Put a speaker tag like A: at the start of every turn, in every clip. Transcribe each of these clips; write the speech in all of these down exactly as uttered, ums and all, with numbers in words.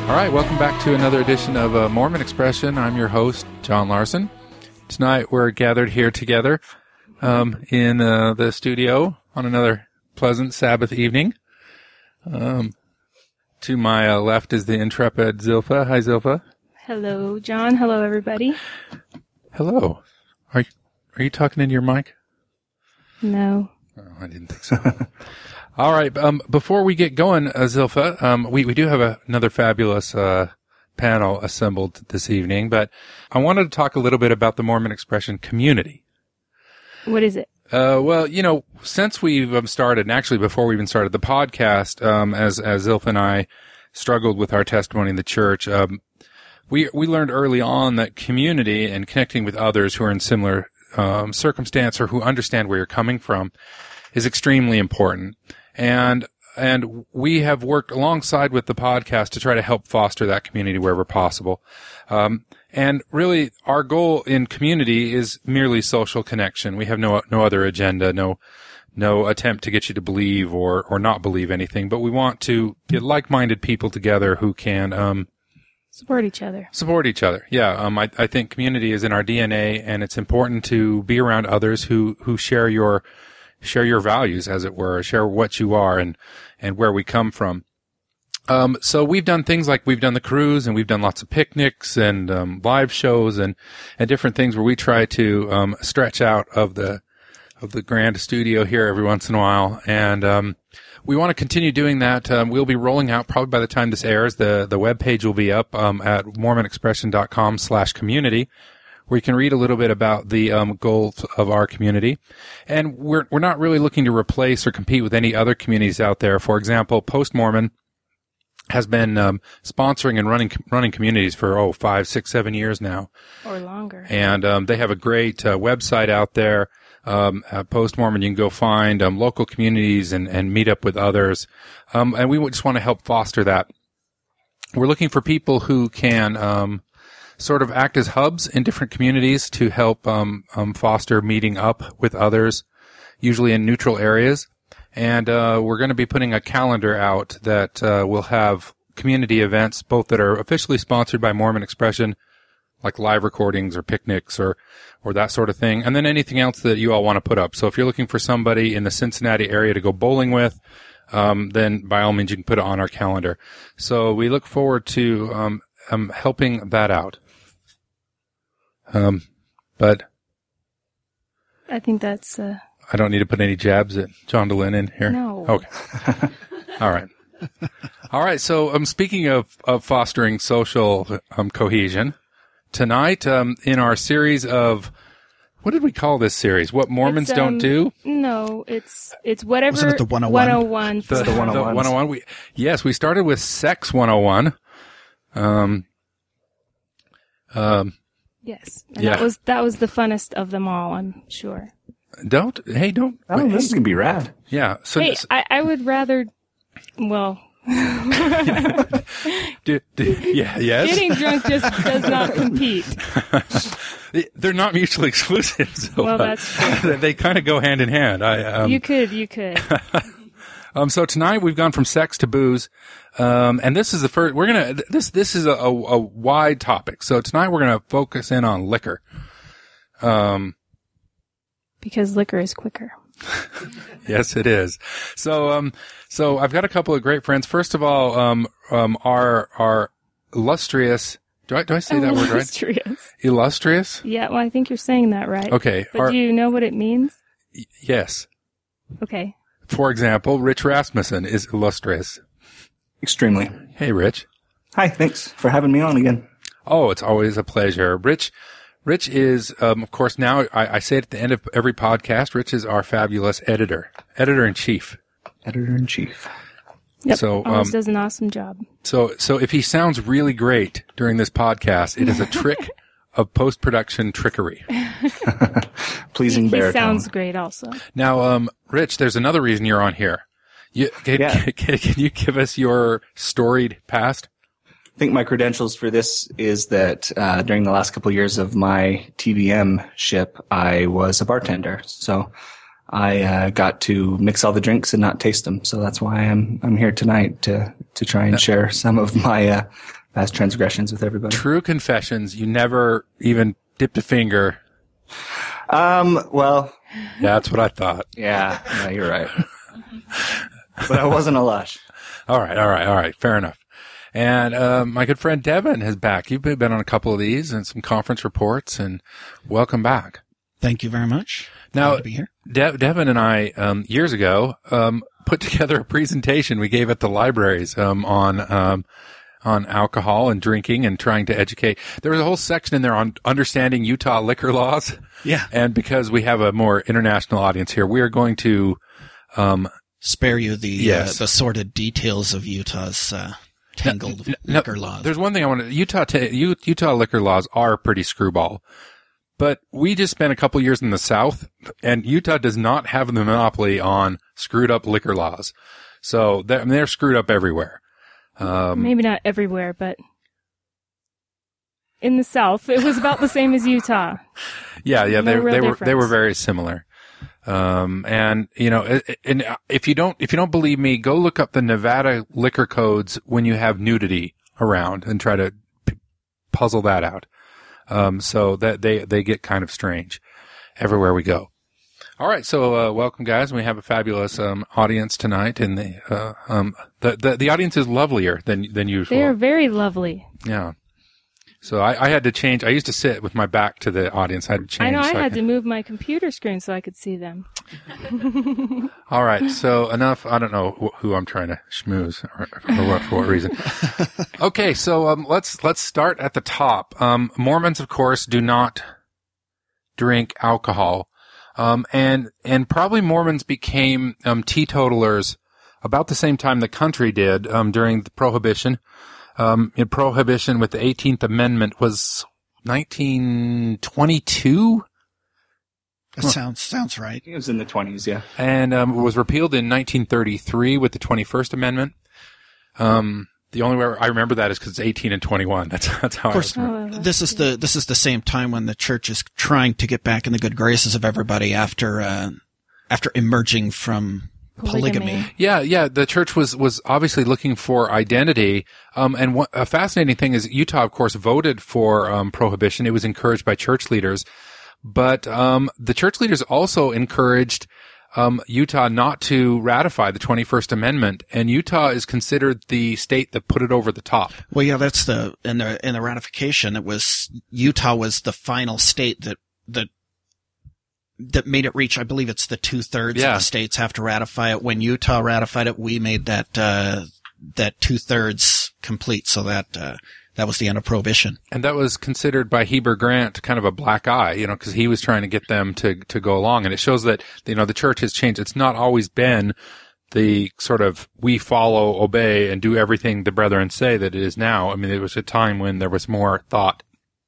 A: All right, welcome back to another edition of uh, Mormon Expression. I'm your host, John Larson. Tonight we're gathered here together um, in uh, the studio on another pleasant Sabbath evening. Um, to my uh, left is the intrepid Zilpha. Hi, Zilpha.
B: Hello, John. Hello, everybody.
A: Hello. Are you, are you talking into your mic?
B: No.
A: Oh, I didn't think so. All right. Um, before we get going, uh, Zilpha, um, we, we do have a, another fabulous uh, panel assembled this evening, but I wanted to talk a little bit about the Mormon Expression community.
B: What is it?
A: Uh, well, you know, since we've um, started, and actually before we even started the podcast, um, as as Zilpha and I struggled with our testimony in the church, um, we we learned early on that community and connecting with others who are in similar um, circumstance or who understand where you're coming from is extremely important. And, and we have worked alongside with the podcast to try to help foster that community wherever possible. Um, and really our goal in community is merely social connection. We have no, no other agenda, no, no attempt to get you to believe or, or not believe anything, but we want to get like-minded people together who can, um,
B: support each other.
A: Support each other. Yeah. Um, I, I think community is in our D N A, and it's important to be around others who, who share your, share your values, as it were, share what you are and, and where we come from. Um, so we've done things like we've done the cruise, and we've done lots of picnics and, um, live shows and, and different things where we try to, um, stretch out of the, of the grand studio here every once in a while. And, um, we want to continue doing that. Um, we'll be rolling out probably by the time this airs. The, the webpage will be up, um, at mormonexpression.com slash community. Where you can read a little bit about the um, goals of our community. And we're we're not really looking to replace or compete with any other communities out there. For example, Post-Mormon has been um, sponsoring and running running communities for, oh, five, six, seven years now.
B: Or longer.
A: And um, they have a great uh, website out there. Um, at Post-Mormon, you can go find um, local communities and, and meet up with others. Um, and we just want to help foster that. We're looking for people who can um, sort of act as hubs in different communities to help um, um, foster meeting up with others, usually in neutral areas. And uh, we're going to be putting a calendar out that uh, will have community events, both that are officially sponsored by Mormon Expression, like live recordings or picnics or or that sort of thing, and then anything else that you all want to put up. So if you're looking for somebody in the Cincinnati area to go bowling with, um, then by all means you can put it on our calendar. So we look forward to um, um, helping that out. Um, but
B: I think that's, uh,
A: I don't need to put any jabs at John DeLynn in here.
B: No.
A: Okay. All right. All right. So, um, speaking of, of fostering social, um, cohesion, tonight, um, in our series of, what did we call this series? What Mormons
B: It's, um,
A: don't do?
B: No, it's, it's whatever.
C: Wasn't it the one oh one?
B: one oh one.
A: The,
C: the one oh one.
A: the one oh one. We, yes, we started with Sex one oh one. Um, um,
B: Yes. And
A: Yeah.
B: That was, that was the funnest of them all, I'm sure.
A: don't, hey, don't.
D: Oh,
A: wait,
D: this is gonna be rad.
A: yeah. So,
B: Hey, I, I would rather, well,
A: do, do, yeah, yes.
B: getting drunk just does not compete.
A: They're not mutually exclusive. So,
B: Well, that's true.
A: uh, they kind of go hand in hand. I, um,
B: You could, you could.
A: Um, so tonight we've gone from sex to booze. Um, and this is the first, we're going to, this, this is a, a, a wide topic. So tonight we're going to focus in on liquor. Um,
B: Because liquor is quicker.
A: yes, it is. So, um, so I've got a couple of great friends. First of all, um, um, our, our illustrious, do I, do I say that word right?
B: Illustrious.
A: Illustrious?
B: Yeah, well, I think you're saying that right.
A: Okay.
B: But
A: Our,
B: do you know what it means?
A: yes.
B: Okay.
A: For example, Rich Rasmussen is illustrious.
D: Extremely.
A: Hey, Rich.
D: Hi, thanks for having me on again.
A: Oh, it's always a pleasure. Rich, Rich is, um, of course, now I, I say it at the end of every podcast, Rich is our fabulous editor, editor-in-chief.
D: Editor-in-chief.
B: Yep.
A: So,
B: Always
A: um,
B: does an awesome job.
A: So, so if he sounds really great during this podcast, it is a trick of post-production trickery.
D: Pleasing
B: He, he
D: baritone.
B: sounds great also.
A: Now, um, Rich, there's another reason you're on here. You, can,
D: Yeah.
A: can, can you give us your storied past?
D: I think my credentials for this is that uh, during the last couple of years of my T B M ship, I was a bartender. So I uh, got to mix all the drinks and not taste them. So that's why I'm I'm here tonight to to try and share some of my uh, past transgressions with everybody.
A: True confessions. You never even dipped a finger.
D: Um, well,
A: That's what I thought.
D: yeah, yeah, you're right. But I wasn't a lush.
A: All right, all right, all right. Fair enough. And uh, my good friend Devin is back. You've been on a couple of these and some conference reports, and welcome back.
C: Thank you very much.
A: Now,
C: Glad to be here.
A: De- Devin and I, um, years ago, um, put together a presentation we gave at the libraries um, on um, on alcohol and drinking and trying to educate. There was a whole section in there on understanding Utah liquor laws.
C: Yeah.
A: And because we have a more international audience here, we are going to um,
C: spare you the
A: Yes.
C: uh, the sordid details of Utah's uh, tangled
A: No,
C: liquor laws.
A: There's one thing I want to, Utah, ta- U- Utah liquor laws are pretty screwball, but we just spent a couple years in the South, and Utah does not have the monopoly on screwed up liquor laws. So they're, I mean, they're screwed up everywhere. Um,
B: Maybe not everywhere, but in the South, it was about the same as Utah.
A: yeah, yeah,
B: No
A: they,
B: real
A: they were, they
B: difference.
A: were very similar. Um, and you know, it- it- and if you don't, if you don't believe me, go look up the Nevada liquor codes when you have nudity around and try to p- puzzle that out. Um, so that they, they get kind of strange everywhere we go. All right. So, uh, welcome guys. We have a fabulous, um, audience tonight, and the, uh, um, the, the, the audience is lovelier than, than usual.
B: They are very lovely.
A: Yeah. So I, I had to change. I used to sit with my back to the audience. I had to change.
B: I know I
A: so
B: had
A: could-
B: to move my computer screen so I could see them.
A: All right. So enough. I don't know wh- who I'm trying to schmooze or, or what, for what reason. Okay. So, um, let's, let's start at the top. Um, Mormons, of course, do not drink alcohol. Um, and, and probably Mormons became, um, teetotalers about the same time the country did, um, during the Prohibition. Um, in Prohibition with the eighteenth Amendment was nineteen twenty-two.
C: That sounds sounds right.
D: It was in the twenties, yeah.
A: And um, it was repealed in nineteen thirty-three with the twenty-first Amendment. Um, the only way I remember that is because it's eighteen and twenty-one. That's that's how
C: Of course,
A: I remember.
B: Oh,
C: this is the this is the same time when the church is trying to get back in the good graces of everybody after uh, after emerging from polygamy.
B: Polygamy.
A: Yeah, yeah. The church was was obviously looking for identity. Um, and what, a fascinating thing is Utah, of course, voted for um, prohibition. It was encouraged by church leaders, but um, the church leaders also encouraged um, Utah not to ratify the twenty-first Amendment. And Utah is considered the state that put it over the top.
C: Well, yeah, that's the in the in the ratification. It was Utah was the final state that that that made it reach. I believe it's the two thirds
A: Yeah.
C: of the states have to ratify it. When Utah ratified it, we made that uh, that two thirds complete. So that uh, that was the end of prohibition.
A: And that was considered by Heber Grant kind of a black eye, you know, because he was trying to get them to, to go along. And it shows that, you know, the church has changed. It's not always been the sort of we follow, obey, and do everything the brethren say that it is now. I mean, there was a time when there was more thought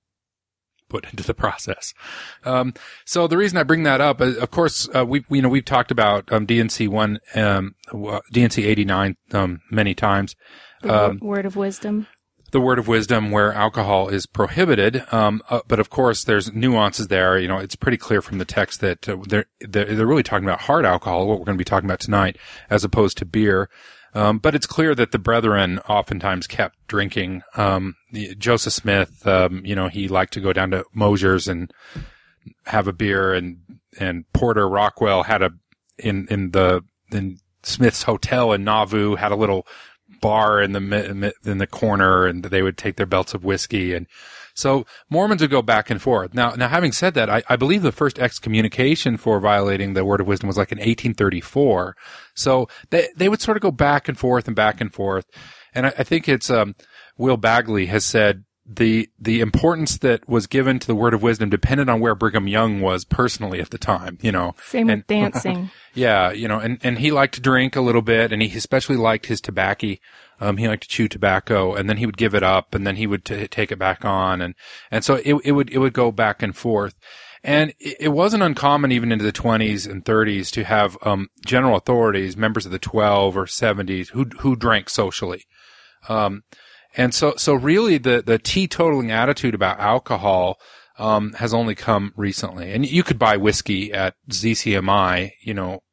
A: put into the process. Um, so the reason I bring that up, uh, of course, uh, we, you know, we've talked about, um, D N C one, um, uh, D N C eighty-nine, um, many times.
B: The
A: Um,
B: wo- word of wisdom.
A: the word of wisdom where alcohol is prohibited. Um, uh, but of course there's nuances there. You know, it's pretty clear from the text that uh, they're, they're, they're really talking about hard alcohol, what we're going to be talking about tonight, as opposed to beer. Um, but it's clear that the brethren oftentimes kept drinking. Um, the, Joseph Smith, um, you know, he liked to go down to Mosier's and have a beer, and, and Porter Rockwell had a, in, in the, in Smith's hotel in Nauvoo had a little bar in the mi- mi- in the corner, and they would take their belts of whiskey. And so Mormons would go back and forth. Now, now having said that, I, I believe the first excommunication for violating the word of wisdom was like in eighteen thirty-four. So they they would sort of go back and forth and back and forth. And I, I think it's um, Will Bagley has said the the importance that was given to the word of wisdom depended on where Brigham Young was personally at the time. You know,
B: Same
A: and-
B: with dancing.
A: Yeah, you know, and, and he liked to drink a little bit, and he especially liked his tobacco. Um, he liked to chew tobacco, and then he would give it up, and then he would t- take it back on, and, and so it, it would, it would go back and forth. And it, it wasn't uncommon even into the twenties and thirties to have, um, general authorities, members of the twelve or seventies who, who drank socially. Um, and so, so really the, the teetotaling attitude about alcohol, um, has only come recently. And you could buy whiskey at Z C M I, you know,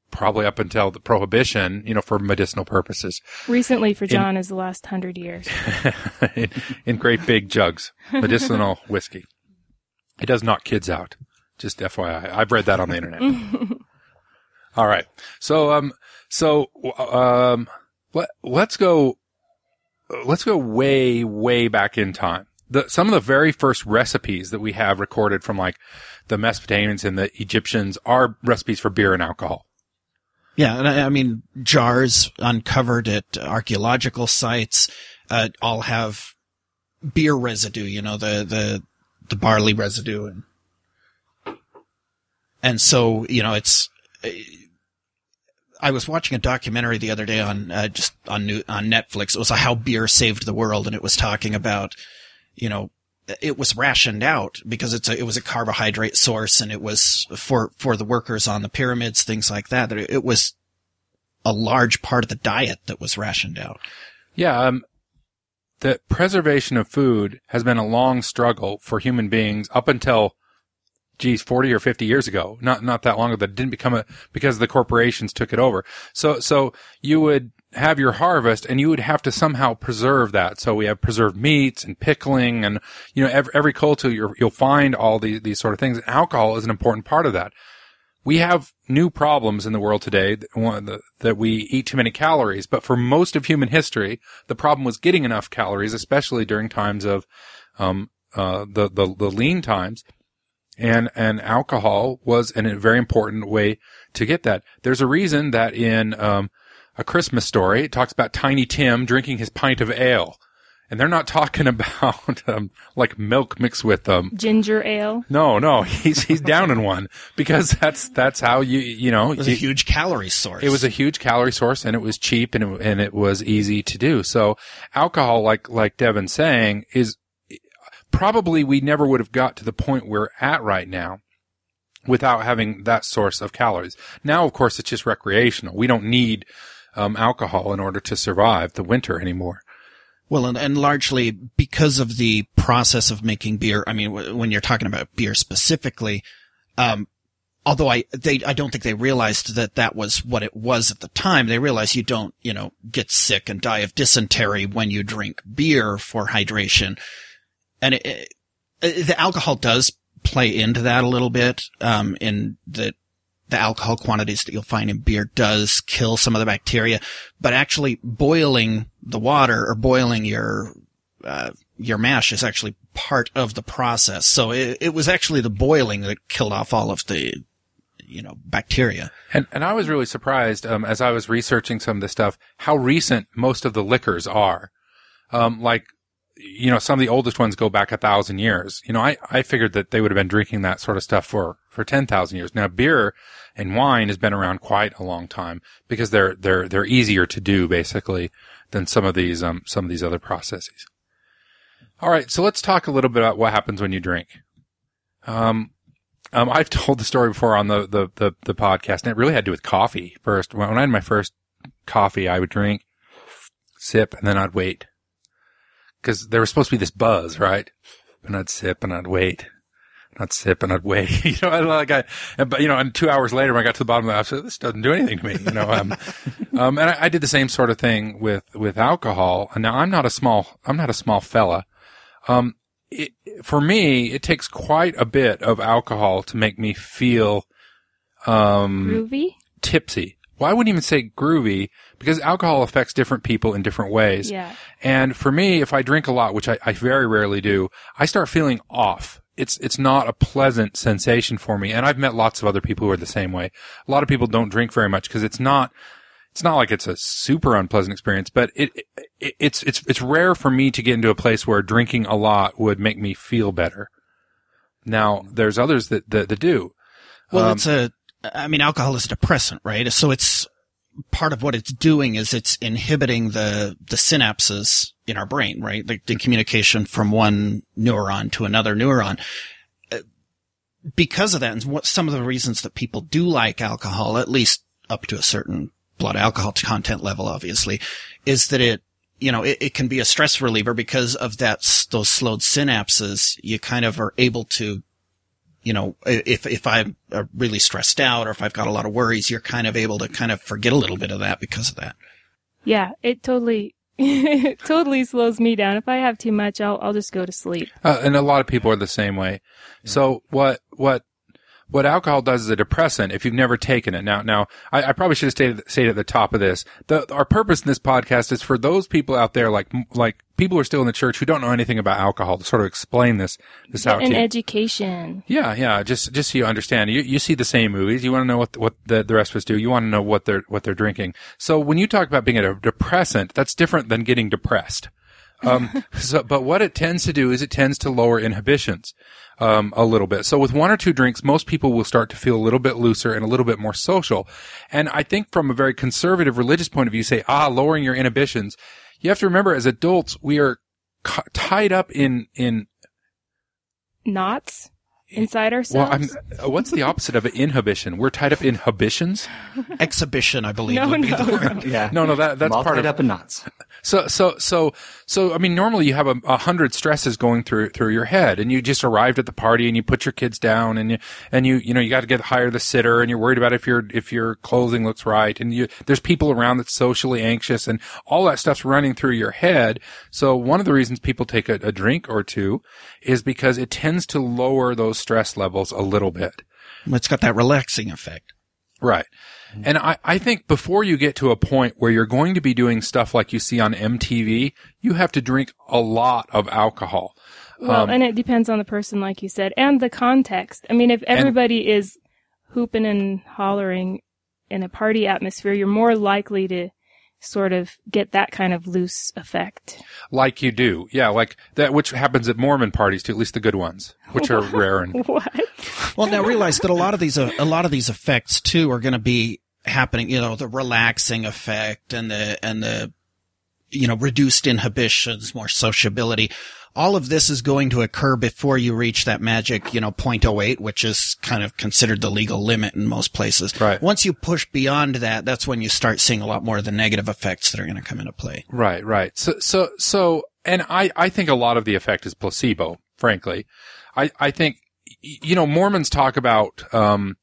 A: probably up until the prohibition, you know, for medicinal purposes.
B: Recently for John is the last hundred years.
A: in, in great big jugs, medicinal whiskey. It does knock kids out. Just F Y I. I've read that on the internet. All right. So, um, so, um, let, let's go, let's go way, way back in time. The, some of the very first recipes that we have recorded from like the Mesopotamians and the Egyptians are recipes for beer and alcohol.
C: Yeah, and I, I mean, jars uncovered at archaeological sites, uh, all have beer residue, you know, the, the, the barley residue. And, and so, you know, it's, I was watching a documentary the other day on, uh, just on new, on Netflix. It was How Beer Saved the World, and it was talking about, you know, it was rationed out because it's a, it was a carbohydrate source, and it was for, for the workers on the pyramids, things like that, that it was a large part of the diet that was rationed out.
A: Yeah. Um, the preservation of food has been a long struggle for human beings up until, geez, forty or fifty years ago. Not, not that long ago. That didn't become a, because the corporations took it over. So, so you would have your harvest and you would have to somehow preserve that. So we have preserved meats and pickling and, you know, every, every culture you're, you'll find all these, these sort of things. And alcohol is an important part of that. We have new problems in the world today that, that we eat too many calories. But for most of human history, the problem was getting enough calories, especially during times of, um, uh, the, the, the lean times. And, and alcohol was an, a very important way to get that. There's a reason that in, um, A Christmas Story, it talks about Tiny Tim drinking his pint of ale. And they're not talking about, um, like milk mixed with, um,
B: ginger ale.
A: No, no, he's, he's down in one because that's, that's how you, you know.
C: It was
A: you,
C: a huge calorie source.
A: It was a huge calorie source and it was cheap and it, and it was easy to do. So alcohol, like, like Devin's saying, is probably we never would have got to the point we're at right now without having that source of calories. Now, of course, it's just recreational. We don't need, um, alcohol in order to survive the winter anymore.
C: Well, and, and largely because of the process of making beer. I mean, w- when you're talking about beer specifically, um, although I, they, I don't think they realized that that was what it was at the time. They realized you don't, you know, get sick and die of dysentery when you drink beer for hydration. And it, it, the alcohol does play into that a little bit, um, in that the alcohol quantities that you'll find in beer does kill some of the bacteria, but actually boiling the water or boiling your, uh, your mash is actually part of the process. So it, it was actually the boiling that killed off all of the, you know, bacteria.
A: And, and I was really surprised, um, as I was researching some of this stuff, how recent most of the liquors are. Um, like, you know, some of the oldest ones go back a thousand years. You know, I, I figured that they would have been drinking that sort of stuff for, for ten thousand years. Now, beer and wine has been around quite a long time because they're, they're, they're easier to do basically than some of these, um, some of these other processes. All right. So let's talk a little bit about what happens when you drink. Um, um, I've told the story before on the, the, the, the podcast, and it really had to do with coffee first. When I had my first coffee, I would drink, sip, and then I'd wait. Because there was supposed to be this buzz, right? And I'd sip and I'd wait. And I'd sip and I'd wait. You know, I, like I, but you know, and two hours later when I got to the bottom of the, I said, this doesn't do anything to me, you know. Um, um, and I, I did the same sort of thing with, with alcohol. And now I'm not a small, I'm not a small fella. Um, it, for me, it takes quite a bit of alcohol to make me feel, um,
B: Groovy?
A: tipsy. Well, I wouldn't even say groovy because alcohol affects different people in different ways.
B: Yeah.
A: And for me, if I drink a lot, which I, I very rarely do, I start feeling off. It's, it's not a pleasant sensation for me. And I've met lots of other people who are the same way. A lot of people don't drink very much because it's not, it's not like it's a super unpleasant experience, but it, it, it's, it's, it's rare for me to get into a place where drinking a lot would make me feel better. Now, there's others that, that, that do.
C: Well,
A: um,
C: it's a, I mean, alcohol is a depressant, right? So it's part of what it's doing is it's inhibiting the, the synapses in our brain, right? Like the communication from one neuron to another neuron. Because of that, and what some of the reasons that people do like alcohol, at least up to a certain blood alcohol content level, obviously, is that it, you know, it, it can be a stress reliever because of that, those slowed synapses. You kind of are able to you know, if, if I'm really stressed out or if I've got a lot of worries, you're kind of able to kind of forget a little bit of that because of that.
B: Yeah, it totally, it totally slows me down. If I have too much, I'll, I'll just go to sleep.
A: Uh, and a lot of people are the same way. So what, what, what alcohol does is a depressant if you've never taken it. Now, now, I, I probably should have stated, stated at the top of this. The, our purpose in this podcast is for those people out there, like, like people who are still in the church who don't know anything about alcohol, to sort of explain this, this out to
B: An
A: you.
B: education.
A: Yeah, yeah. Just, just so you understand. You, you see the same movies. You want to know what, what the, the rest of us do. You want to know what they're, what they're drinking. So when you talk about being a depressant, that's different than getting depressed. Um, so, but what it tends to do is it tends to lower inhibitions, um, a little bit. So with one or two drinks, most people will start to feel a little bit looser and a little bit more social. And I think from a very conservative religious point of view, say, ah, lowering your inhibitions. You have to remember, as adults, we are c- tied up in, in
B: Knots inside
A: well,
B: ourselves?
A: I'm, what's the opposite of inhibition? We're tied up in inhibitions?
C: Exhibition, I believe,
B: No,
C: would be
B: no,
C: the word.
D: Yeah.
A: No, no, that, that's
D: I'm all
A: part
D: tied
A: of
D: up in knots.
A: So, so, so, so, I mean, normally you have a, a hundred stresses going through, through your head, and you just arrived at the party and you put your kids down and you, and you, you know, you got to get hire the sitter and you're worried about if your, if your clothing looks right and you, there's people around that's socially anxious and all that stuff's running through your head. So one of the reasons people take a, a drink or two is because it tends to lower those stress levels a little bit.
C: It's got that relaxing effect.
A: Right. And I, I think before you get to a point where you're going to be doing stuff like you see on M T V, you have to drink a lot of alcohol.
B: Well,
A: Um,
B: and it depends on the person, like you said, and the context. I mean, if everybody is hooping and hollering in a party atmosphere, you're more likely to sort of get that kind of loose effect.
A: Like you do. Yeah, like that, which happens at Mormon parties too, at least the good ones, which are rare. And
B: What?
C: Well, now realize that a lot of these, uh, a lot of these effects too are going to be happening, you know, the relaxing effect and the, and the, you know, reduced inhibitions, more sociability. All of this is going to occur before you reach that magic, you know, zero point zero eight, which is kind of considered the legal limit in most places.
A: Right.
C: Once you push beyond that, that's when you start seeing a lot more of the negative effects that are going to come into play.
A: right, right. So, so, so, and I, I think a lot of the effect is placebo, frankly. I, I think, you know, Mormons talk about, um,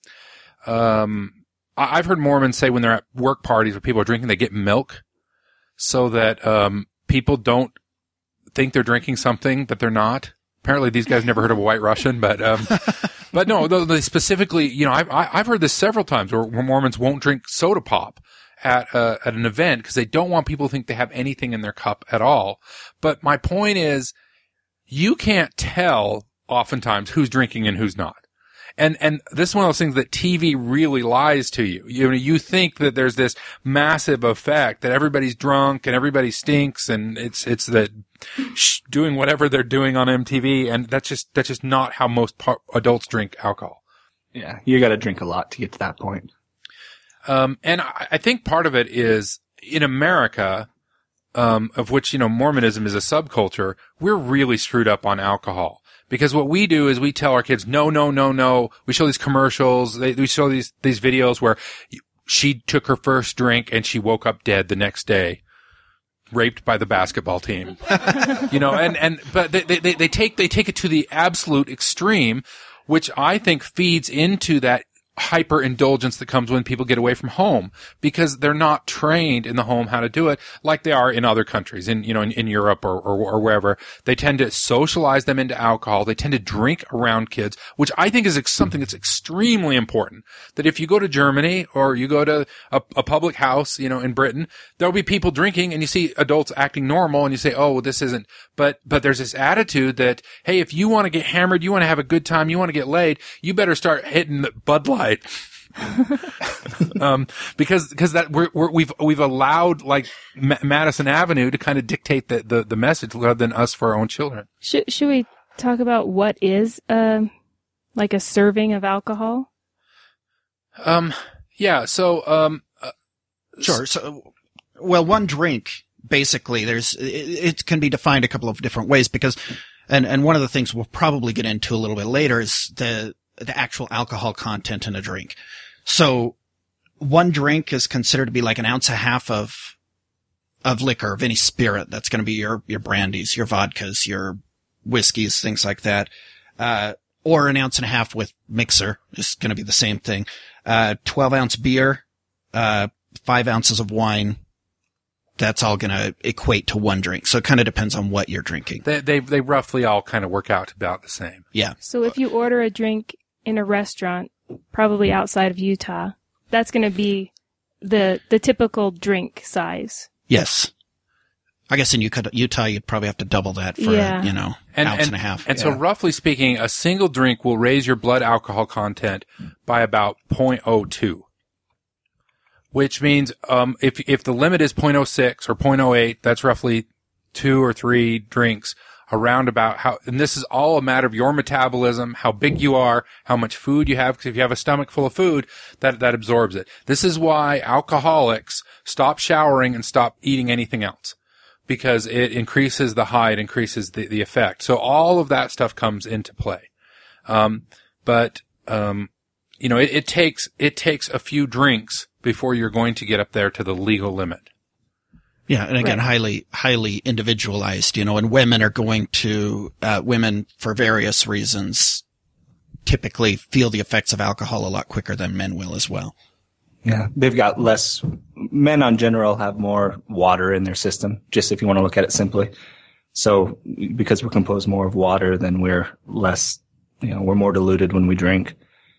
A: um, I- I've heard Mormons say when they're at work parties where people are drinking, they get milk so that, um, people don't think they're drinking something that they're not. Apparently these guys never heard of a White Russian, but, um, but no, they specifically, you know, I've, I've heard this several times where Mormons won't drink soda pop at, uh, at an event because they don't want people to think they have anything in their cup at all. But my point is, you can't tell oftentimes who's drinking and who's not. And, and this is one of those things that T V really lies to you. You know, you think that there's this massive effect that everybody's drunk and everybody stinks and it's, it's that sh- doing whatever they're doing on M T V. And that's just, that's just not how most par- adults drink alcohol.
D: Yeah. You got to drink a lot to get to that point.
A: Um, and I, I think part of it is in America, um, of which, you know, Mormonism is a subculture, we're really screwed up on alcohol. Because what we do is we tell our kids, no, no, no, no. We show these commercials. They, we show these, these videos where she took her first drink and she woke up dead the next day, raped by the basketball team. You know, and, and, but they, they, they take, they take it to the absolute extreme, which I think feeds into that hyper indulgence that comes when people get away from home because they're not trained in the home how to do it like they are in other countries in, you know, in, in Europe or, or, or wherever. They tend to socialize them into alcohol. They tend to drink around kids, which I think is ex- something that's extremely important. That if you go to Germany or you go to a, a public house, you know, in Britain, there'll be people drinking and you see adults acting normal and you say, oh, well, this isn't, but, but there's this attitude that, hey, if you want to get hammered, you want to have a good time, you want to get laid, you better start hitting the Bud Light. um, because, because that we're, we're, we've, we've allowed like Ma- Madison Avenue to kind of dictate the, the, the message rather than us for our own children.
B: Should, should we talk about what is, um, like a serving of alcohol?
A: Um, yeah. So, um, uh,
C: Sure. So, well, one drink, basically, there's, it, it can be defined a couple of different ways because, and, and one of the things we'll probably get into a little bit later is the, the actual alcohol content in a drink. So one drink is considered to be like an ounce and a half of, of liquor, of any spirit. That's going to be your, your brandies, your vodkas, your whiskeys, things like that. Uh, or an ounce and a half with mixer is going to be the same thing. Uh, twelve ounce beer, uh, five ounces of wine. That's all going to equate to one drink. So it kind of depends on what you're drinking.
A: They, they, they roughly all kind of work out to about the same.
C: Yeah.
B: So if you order a drink in a restaurant, probably outside of Utah, that's going to be the, the typical drink size.
C: Yes. I guess in Utah, you'd probably have to double that for,
B: Yeah.
C: you know,
A: And,
C: ounce
A: and,
C: and a half.
A: And so roughly speaking, a single drink will raise your blood alcohol content by about zero point zero two. Which means, um, if, if the limit is zero point zero six or zero point zero eight, that's roughly two or three drinks around about how, and this is all a matter of your metabolism, how big you are, how much food you have, because if you have a stomach full of food, that, that absorbs it. This is why alcoholics stop showering and stop eating anything else. Because it increases the high, it increases the, the effect. So all of that stuff comes into play. Um, but, um, you know, it, it takes, it takes a few drinks before you're going to get up there to the legal limit.
C: Yeah, and again,
B: Right.
C: highly, highly individualized, you know, and women are going to, uh, women for various reasons typically feel the effects of alcohol a lot quicker than men will as well.
D: Yeah, they've got less. Men on general have more water in their system, just if you want to look at it simply. So because we're composed more of water, then we're less, you know, we're more diluted when we drink.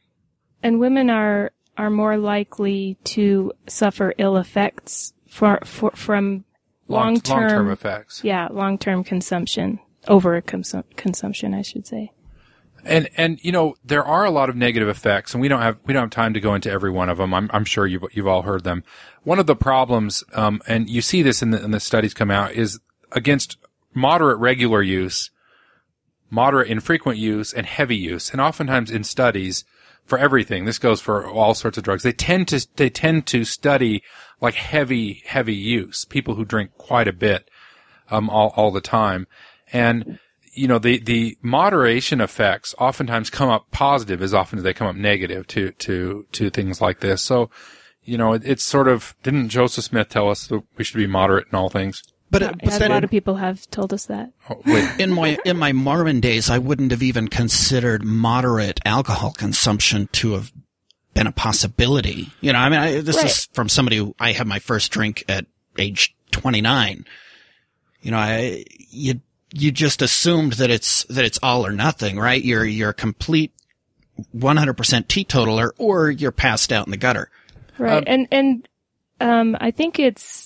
B: And women are, are more likely to suffer ill effects for, for, from
A: Long,
B: long-term,
A: long-term effects.
B: yeah, long-term consumption, over consum- consumption, I should say.
A: And, and, you know, there are a lot of negative effects, and we don't have, we don't have time to go into every one of them. I'm, I'm sure you've, you've all heard them. One of the problems, um, and you see this in the, in the studies come out, is against moderate regular use, moderate infrequent use, and heavy use. And oftentimes in studies, for everything, this goes for all sorts of drugs, they tend to, they tend to study like heavy, heavy use, people who drink quite a bit, um, all, all the time. And, you know, the, the moderation effects oftentimes come up positive as often as they come up negative to, to, to things like this. So, you know, it, it's sort of, didn't Joseph Smith tell us that we should be moderate in all things?
C: But,
B: Yeah,
C: uh, but
B: a
C: then
B: lot of people have told us that.
A: Oh, wait.
C: in my, in my Mormon days, I wouldn't have even considered moderate alcohol consumption to have been a possibility. You know, I mean, I, this
B: Right.
C: is from somebody who, I had my first drink at age twenty-nine. You know, I, you, you just assumed that it's, that it's all or nothing, right? You're, you're a complete one hundred percent teetotaler, or you're passed out in the gutter.
B: Right.
A: Um,
B: and, and, um, I think it's,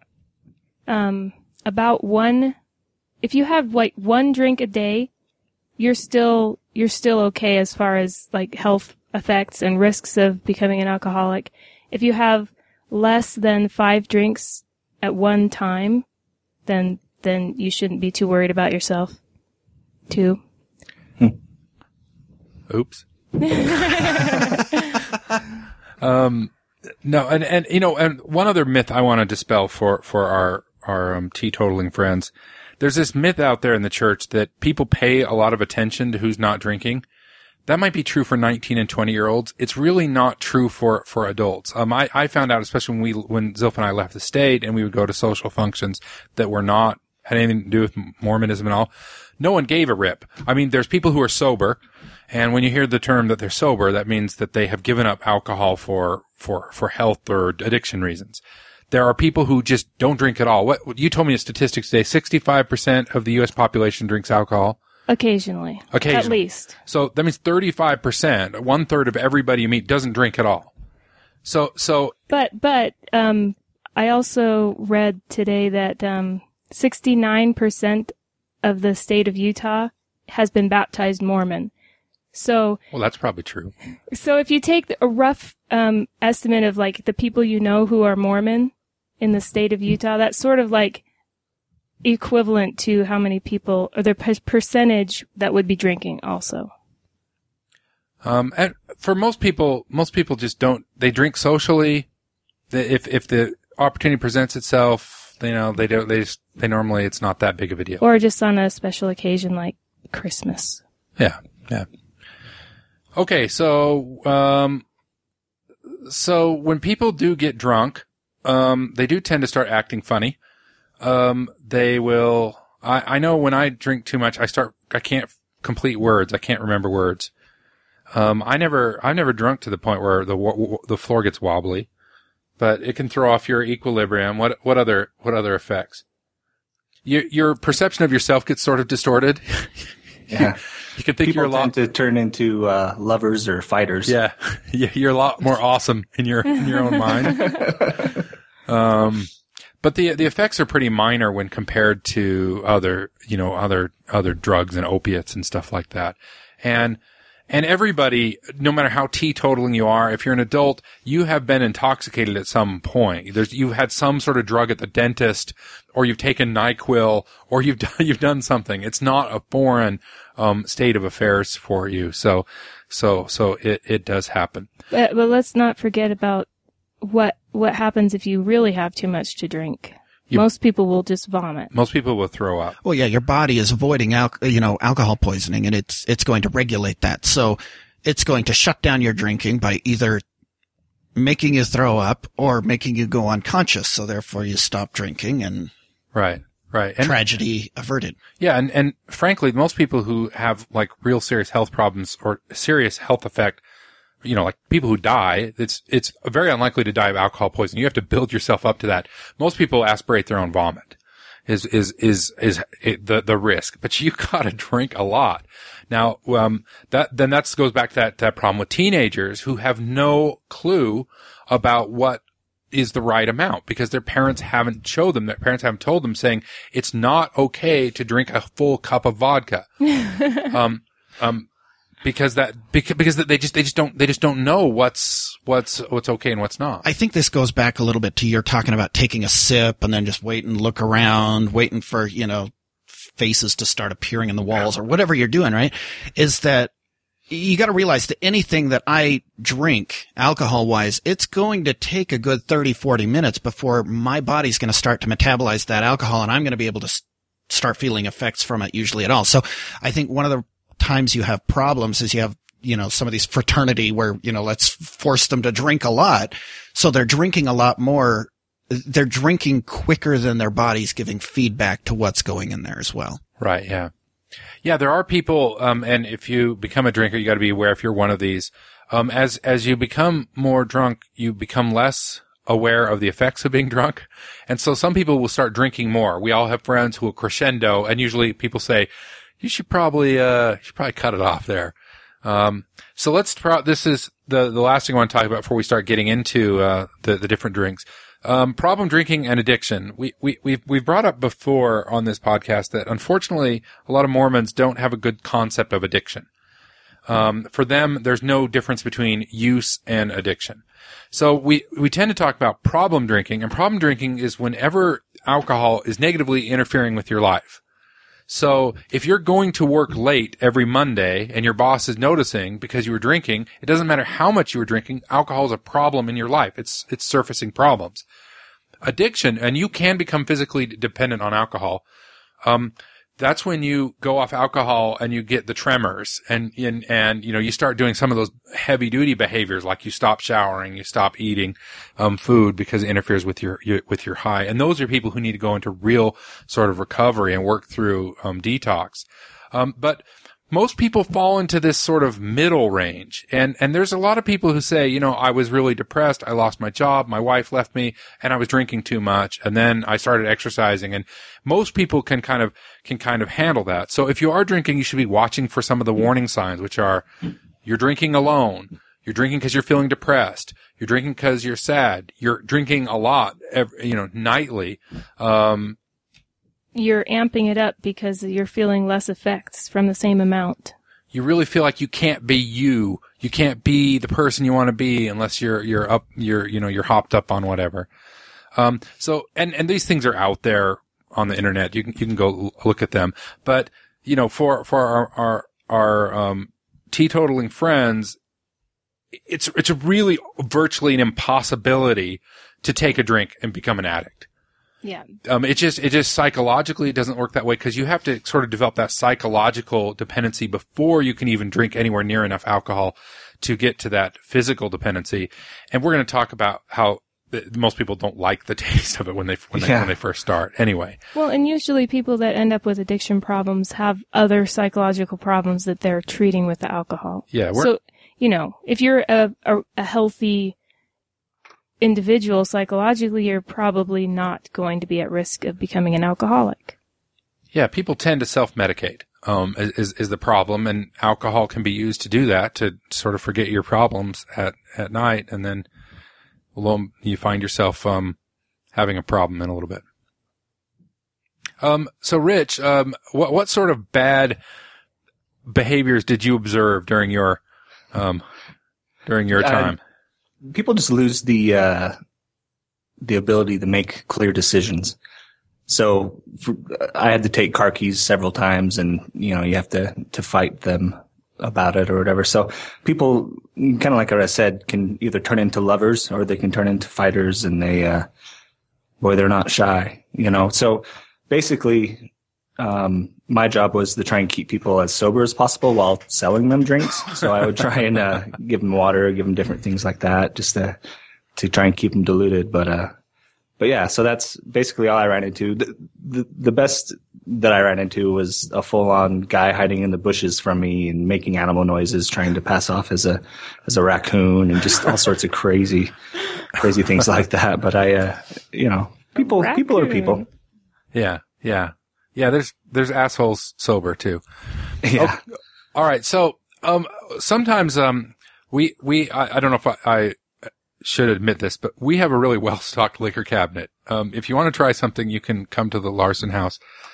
B: um, about one, if you have like one drink a day, you're still, you're still okay as far as like health effects and risks of becoming an alcoholic. If you have less than five drinks at one time, then, then you shouldn't be too worried about yourself too.
A: Oops. um, no, and, and, you know, and one other myth I want to dispel for, for our, our, um, teetotaling friends. There's this myth out there in the church that people pay a lot of attention to who's not drinking. That might be true for nineteen and twenty year olds. It's really not true for, for adults. Um, I, I found out, especially when we, when Zilph and I left the state and we would go to social functions that were not, had anything to do with Mormonism and all. No one gave a rip. I mean, there's people who are sober, and when you hear the term that they're sober, that means that they have given up alcohol for, for, for health or addiction reasons. There are people who just don't drink at all. What, you told me a statistic today, sixty-five percent of the U S population drinks alcohol.
B: Occasionally.
A: Occasionally.
B: At least.
A: So that means thirty-five percent, one third of everybody you meet doesn't drink at all. So, so,
B: But, but, um, I also read today that, um, sixty-nine percent of the state of Utah has been baptized Mormon. So,
A: well, that's probably true.
B: so if you take a rough, um, estimate of like the people you know who are Mormon in the state of Utah, that's sort of like equivalent to how many people, or the per- percentage that would be drinking also.
A: Um, and for most people, most people just don't, they drink socially. The- If, if the opportunity presents itself, you know, they don't, they just, they normally, it's not that big of a deal.
B: Or just on a special occasion like Christmas.
A: Yeah, yeah. Okay, so, um, so when people do get drunk, um, they do tend to start acting funny. Um, they will, I, I know when I drink too much, I start, I can't, complete words. I can't remember words. Um, I never, I've never drunk to the point where the w- the floor gets wobbly, but it can throw off your equilibrium. What what other what other effects? Your your perception of yourself gets sort of distorted.
D: Yeah.
A: You can think
D: People
A: you're a lot
D: tend to turn into uh, lovers or fighters.
A: Yeah, yeah, you're a lot more awesome in your in your own mind. Um, but the the effects are pretty minor when compared to other, you know, other other drugs and opiates and stuff like that. And and everybody, no matter how teetotaling you are, if you're an adult, you have been intoxicated at some point. There's you've had some sort of drug at the dentist, or you've taken NyQuil, or you've done, you've done something. It's not a foreign um state of affairs for you. So so so it it does happen.
B: But, but let's not forget about what what happens if you really have too much to drink. You, Most people will just vomit.
A: Most people will throw up.
C: Well, yeah, your body is avoiding al- you know, alcohol poisoning, and it's it's going to regulate that. So it's going to shut down your drinking by either making you throw up or making you go unconscious. So therefore you stop drinking, and
A: right, right, and
C: tragedy averted.
A: Yeah, and and frankly, most people who have like real serious health problems or serious health effect, you know, like people who die, it's it's very unlikely to die of alcohol poisoning. You have to build yourself up to that. Most people aspirate their own vomit. Is is is is it, the the risk? But you gotta drink a lot. Now, um, that then that goes back to that that problem with teenagers who have no clue about what is the right amount because their parents haven't showed them. Their parents haven't told them, saying it's not okay to drink a full cup of vodka. um, um. Because that, because, because they just, they just don't, they just don't know what's, what's, what's okay and what's not.
C: I think this goes back a little bit to you're talking about taking a sip and then just waiting, look around, waiting for, you know, faces to start appearing in the walls or whatever you're doing, right? Is that you got to realize that anything that I drink alcohol wise, it's going to take a good thirty, forty minutes before my body's going to start to metabolize that alcohol and I'm going to be able to start feeling effects from it usually at all. So I think one of the times you have problems is you have, you know, some of these fraternity where, you know, let's force them to drink a lot. So they're drinking a lot more. They're drinking quicker than their body's giving feedback to what's going in there as well.
A: Right. Yeah. Yeah. There are people, um, and if you become a drinker, you got to be aware if you're one of these, um, as, as you become more drunk, you become less aware of the effects of being drunk. And so some people will start drinking more. We all have friends who will crescendo, and usually people say, You should probably, uh, you should probably cut it off there. Um, so let's try, this is the, the last thing I want to talk about before we start getting into, uh, the, the different drinks. Um, problem drinking and addiction. We, we, we've, we've brought up before on this podcast that unfortunately a lot of Mormons don't have a good concept of addiction. Um, for them, there's no difference between use and addiction. So we, we tend to talk about problem drinking, and problem drinking is whenever alcohol is negatively interfering with your life. So if you're going to work late every Monday and your boss is noticing because you were drinking, it doesn't matter how much you were drinking, alcohol is a problem in your life. It's, it's surfacing problems. Addiction, and you can become physically dependent on alcohol. Um, that's when you go off alcohol and you get the tremors and, and, and, you know, you start doing some of those heavy duty behaviors, like you stop showering, you stop eating, um, food because it interferes with your, your, with your high. And those are people who need to go into real sort of recovery and work through, um, detox. Um, but most people fall into this sort of middle range. And, and there's a lot of people who say, you know, I was really depressed. I lost my job. My wife left me and I was drinking too much. And then I started exercising, and most people can kind of, can kind of handle that. So if you are drinking, you should be watching for some of the warning signs, which are you're drinking alone. You're drinking because you're feeling depressed. You're drinking because you're sad. You're drinking a lot, every, you know, nightly. Um,
B: You're amping it up because you're feeling less effects from the same amount.
A: You really feel like you can't be you. You can't be the person you want to be unless you're, you're up, you're, you know, you're hopped up on whatever. Um, so, and, and these things are out there on the internet. You can, you can go look at them. But, you know, for, for our, our, our, um, teetotaling friends, it's, it's a really virtually an impossibility to take a drink and become an addict.
B: Yeah.
A: Um, it just, it just psychologically it doesn't work that way because you have to sort of develop that psychological dependency before you can even drink anywhere near enough alcohol to get to that physical dependency. And we're going to talk about how th- most people don't like the taste of it when they when they
D: Yeah.
A: when they first start. Anyway,
B: Well, and usually people that end up with addiction problems have other psychological problems that they're treating with the alcohol.
A: yeah, we're
B: So, you know, if you're a, a, a healthy individual psychologically, you're probably not going to be at risk of becoming an alcoholic.
A: yeah, people tend to self-medicate. Um, is is the problem, and alcohol can be used to do that, to sort of forget your problems at at night, and then well, you find yourself um having a problem in a little bit. Um, so Rich, um, what what sort of bad behaviors did you observe during your um during your
D: Uh,
A: time?
D: People just lose the uh, the ability to make clear decisions. So for, I had to take car keys several times, and you know you have to to fight them about it or whatever. So people, kind of like what I said, can either turn into lovers or they can turn into fighters, and they uh, boy, they're not shy, you know. So basically, um, my job was to try and keep people as sober as possible while selling them drinks. So I would try and uh, give them water, give them different things like that, just to to try and keep them diluted. But uh, but yeah, so that's basically all I ran into. The, the the best that I ran into was a full on guy hiding in the bushes from me and making animal noises, trying to pass off as a as a raccoon, and just all sorts of crazy crazy things like that. But I, uh, you know, people people are people.
A: Yeah, yeah, yeah. There's there's assholes sober too.
D: Yeah.
A: Oh, all right. So um, sometimes um, we we I, I don't know if I, I should admit this, but we have a really well stocked liquor cabinet. Um, if you want to try something, you can come to the Larson house.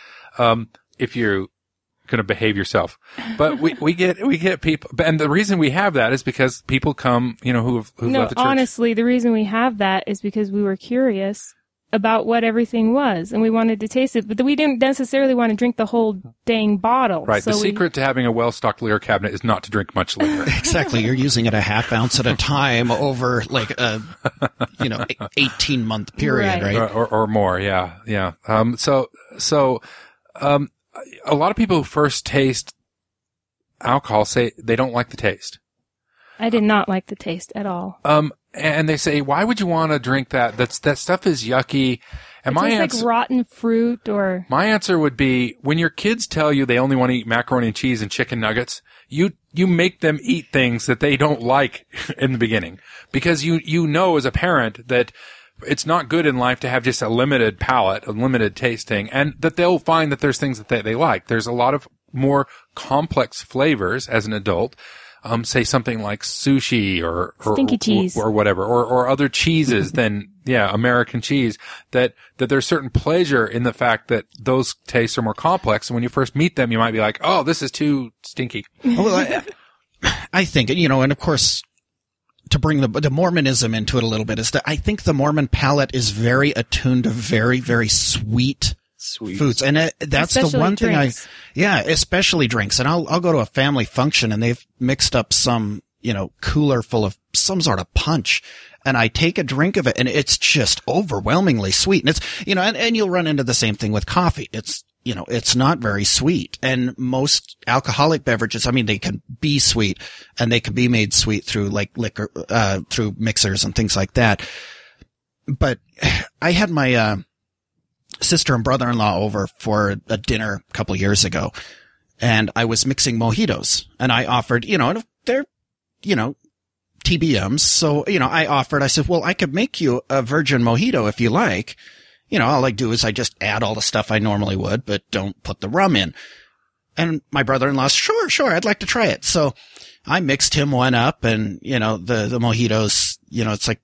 A: Um, if you're going to behave yourself, but we, we get, we get people, and the reason we have that is because people come, you know, who've, who've
B: No,
A: left the church.
B: honestly, the reason we have that is because we were curious about what everything was, and we wanted to taste it, but we didn't necessarily want to drink the whole dang bottle.
A: Right.
B: So
A: the
B: we,
A: secret to having a well-stocked liquor cabinet is not to drink much liquor.
C: Exactly. You're using it a half ounce at a time over like a, you know, eighteen month period,
B: Right.
C: right?
A: or, or, or more. Yeah. Yeah. Um, so, so, um, a lot of people who first taste alcohol say they don't like the taste.
B: I did not like the taste at all.
A: Um, and they say, why would you want to drink that? That's, that stuff is yucky. And
B: It
A: my
B: tastes
A: answer,
B: like rotten fruit or...
A: my answer would be, when your kids tell you they only want to eat macaroni and cheese and chicken nuggets, you, you make them eat things that they don't like in the beginning. Because you, you know as a parent that it's not good in life to have just a limited palate, a limited tasting, and that they'll find that there's things that they, they like. There's a lot of more complex flavors as an adult. Um, say something like sushi or, or
B: Stinky cheese.
A: or, or whatever, or, or other cheeses than, yeah, American cheese, that, that there's certain pleasure in the fact that those tastes are more complex. And when you first meet them, you might be like, oh, this is too stinky.
C: Well, I, I think, you know, and of course, to bring the, the Mormonism into it a little bit is that I think the Mormon palate is very attuned to very, very sweet
D: Sweet.
C: foods. And it, that's
B: Especially
C: the one
B: drinks.
C: thing I, yeah, especially drinks. And I'll, I'll go to a family function and they've mixed up some, you know, cooler full of some sort of punch. And I take a drink of it and it's just overwhelmingly sweet. And it's, you know, and, and you'll run into the same thing with coffee. It's, you know, it's not very sweet. And most alcoholic beverages, I mean, they can be sweet and they can be made sweet through like liquor, uh, through mixers and things like that. But I had my, uh, sister and brother-in-law over for a dinner a couple years ago, and I was mixing mojitos, and I offered, you know, and they're, you know, T B Ms. So, you know, I offered, I said, well, I could make you a virgin mojito if you like. You know, all I do is I just add all the stuff I normally would, but don't put the rum in. And my brother-in-law, sure, sure, I'd like to try it. So I mixed him one up, and, you know, the, the mojitos, you know, it's like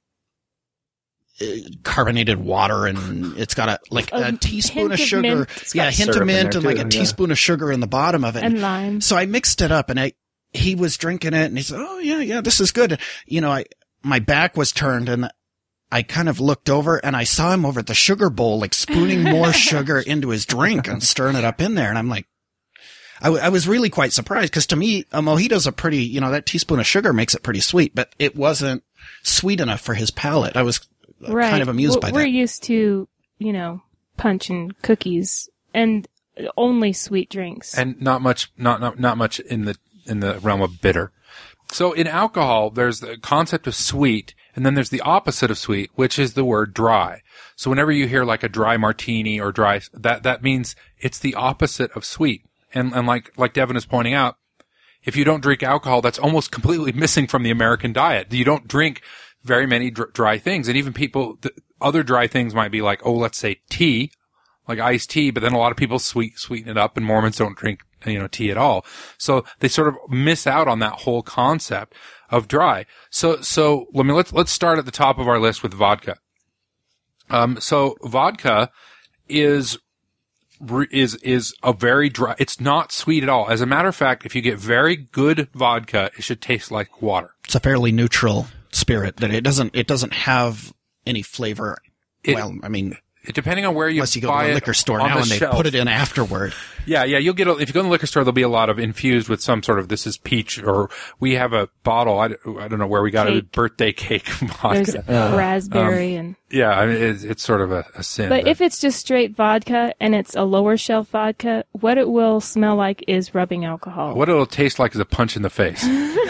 C: carbonated water, and it's got a like a,
B: A
C: teaspoon
B: hint
C: of
B: of
C: sugar.
B: mint.
D: It's
C: Yeah, a
D: got
C: hint of
D: syrup in
C: mint
D: there
C: and like
D: too,
C: a
D: yeah.
C: teaspoon of sugar in the bottom of it.
B: And lime.
C: So I mixed it up, and I he was drinking it, and he said, "Oh yeah, yeah, this is good." You know, I my back was turned, and I kind of looked over, and I saw him over at the sugar bowl, like spooning more sugar into his drink and stirring it up in there, and I'm like, I, w- I was really quite surprised, because to me, a mojito's a pretty, you know, that teaspoon of sugar makes it pretty sweet, but it wasn't sweet enough for his palate. I was
B: Right.
C: kind of amused
B: We're-
C: by
B: We're
C: that.
B: used to, you know, punch and cookies and only sweet drinks.
A: And not much, not, not, not much in the, in the realm of bitter. So in alcohol, there's the concept of sweet, And then there's the opposite of sweet, which is the word dry. So whenever you hear like a dry martini or dry, that, that means it's the opposite of sweet. And, and like, like Devin is pointing out, if you don't drink alcohol, that's almost completely missing from the American diet. You don't drink very many dr- dry things. And even people, th- other dry things might be like, oh, let's say tea, like iced tea, but then a lot of people sweet, sweeten it up, and Mormons don't drink, you know, tea at all. So they sort of miss out on that whole concept of dry. So, so let me, let's, let's start at the top of our list with vodka. Um, so vodka is, is, is a very dry, it's not sweet at all. As a matter of fact, if you get very good vodka, it should taste like water.
C: It's a fairly neutral spirit that it doesn't, it doesn't have any flavor.
A: It,
C: well, I mean,
A: It, depending on where you
C: unless you go
A: buy
C: to the
A: it
C: liquor store
A: on
C: now
A: the
C: and they
A: shelf.
C: put it in afterward.
A: Yeah, yeah, you'll get, a, if you go to the liquor store, there'll be a lot of infused with some sort of, this is peach, or we have a bottle, I, I don't know where we got
B: Cake.
A: it, birthday cake
B: There's
A: vodka.
B: raspberry and.
A: Yeah, I mean, it's, it's sort of a, a sin.
B: But if it's just straight vodka and it's a lower shelf vodka, what it will smell like is rubbing alcohol.
A: What it'll taste like is a punch in the face.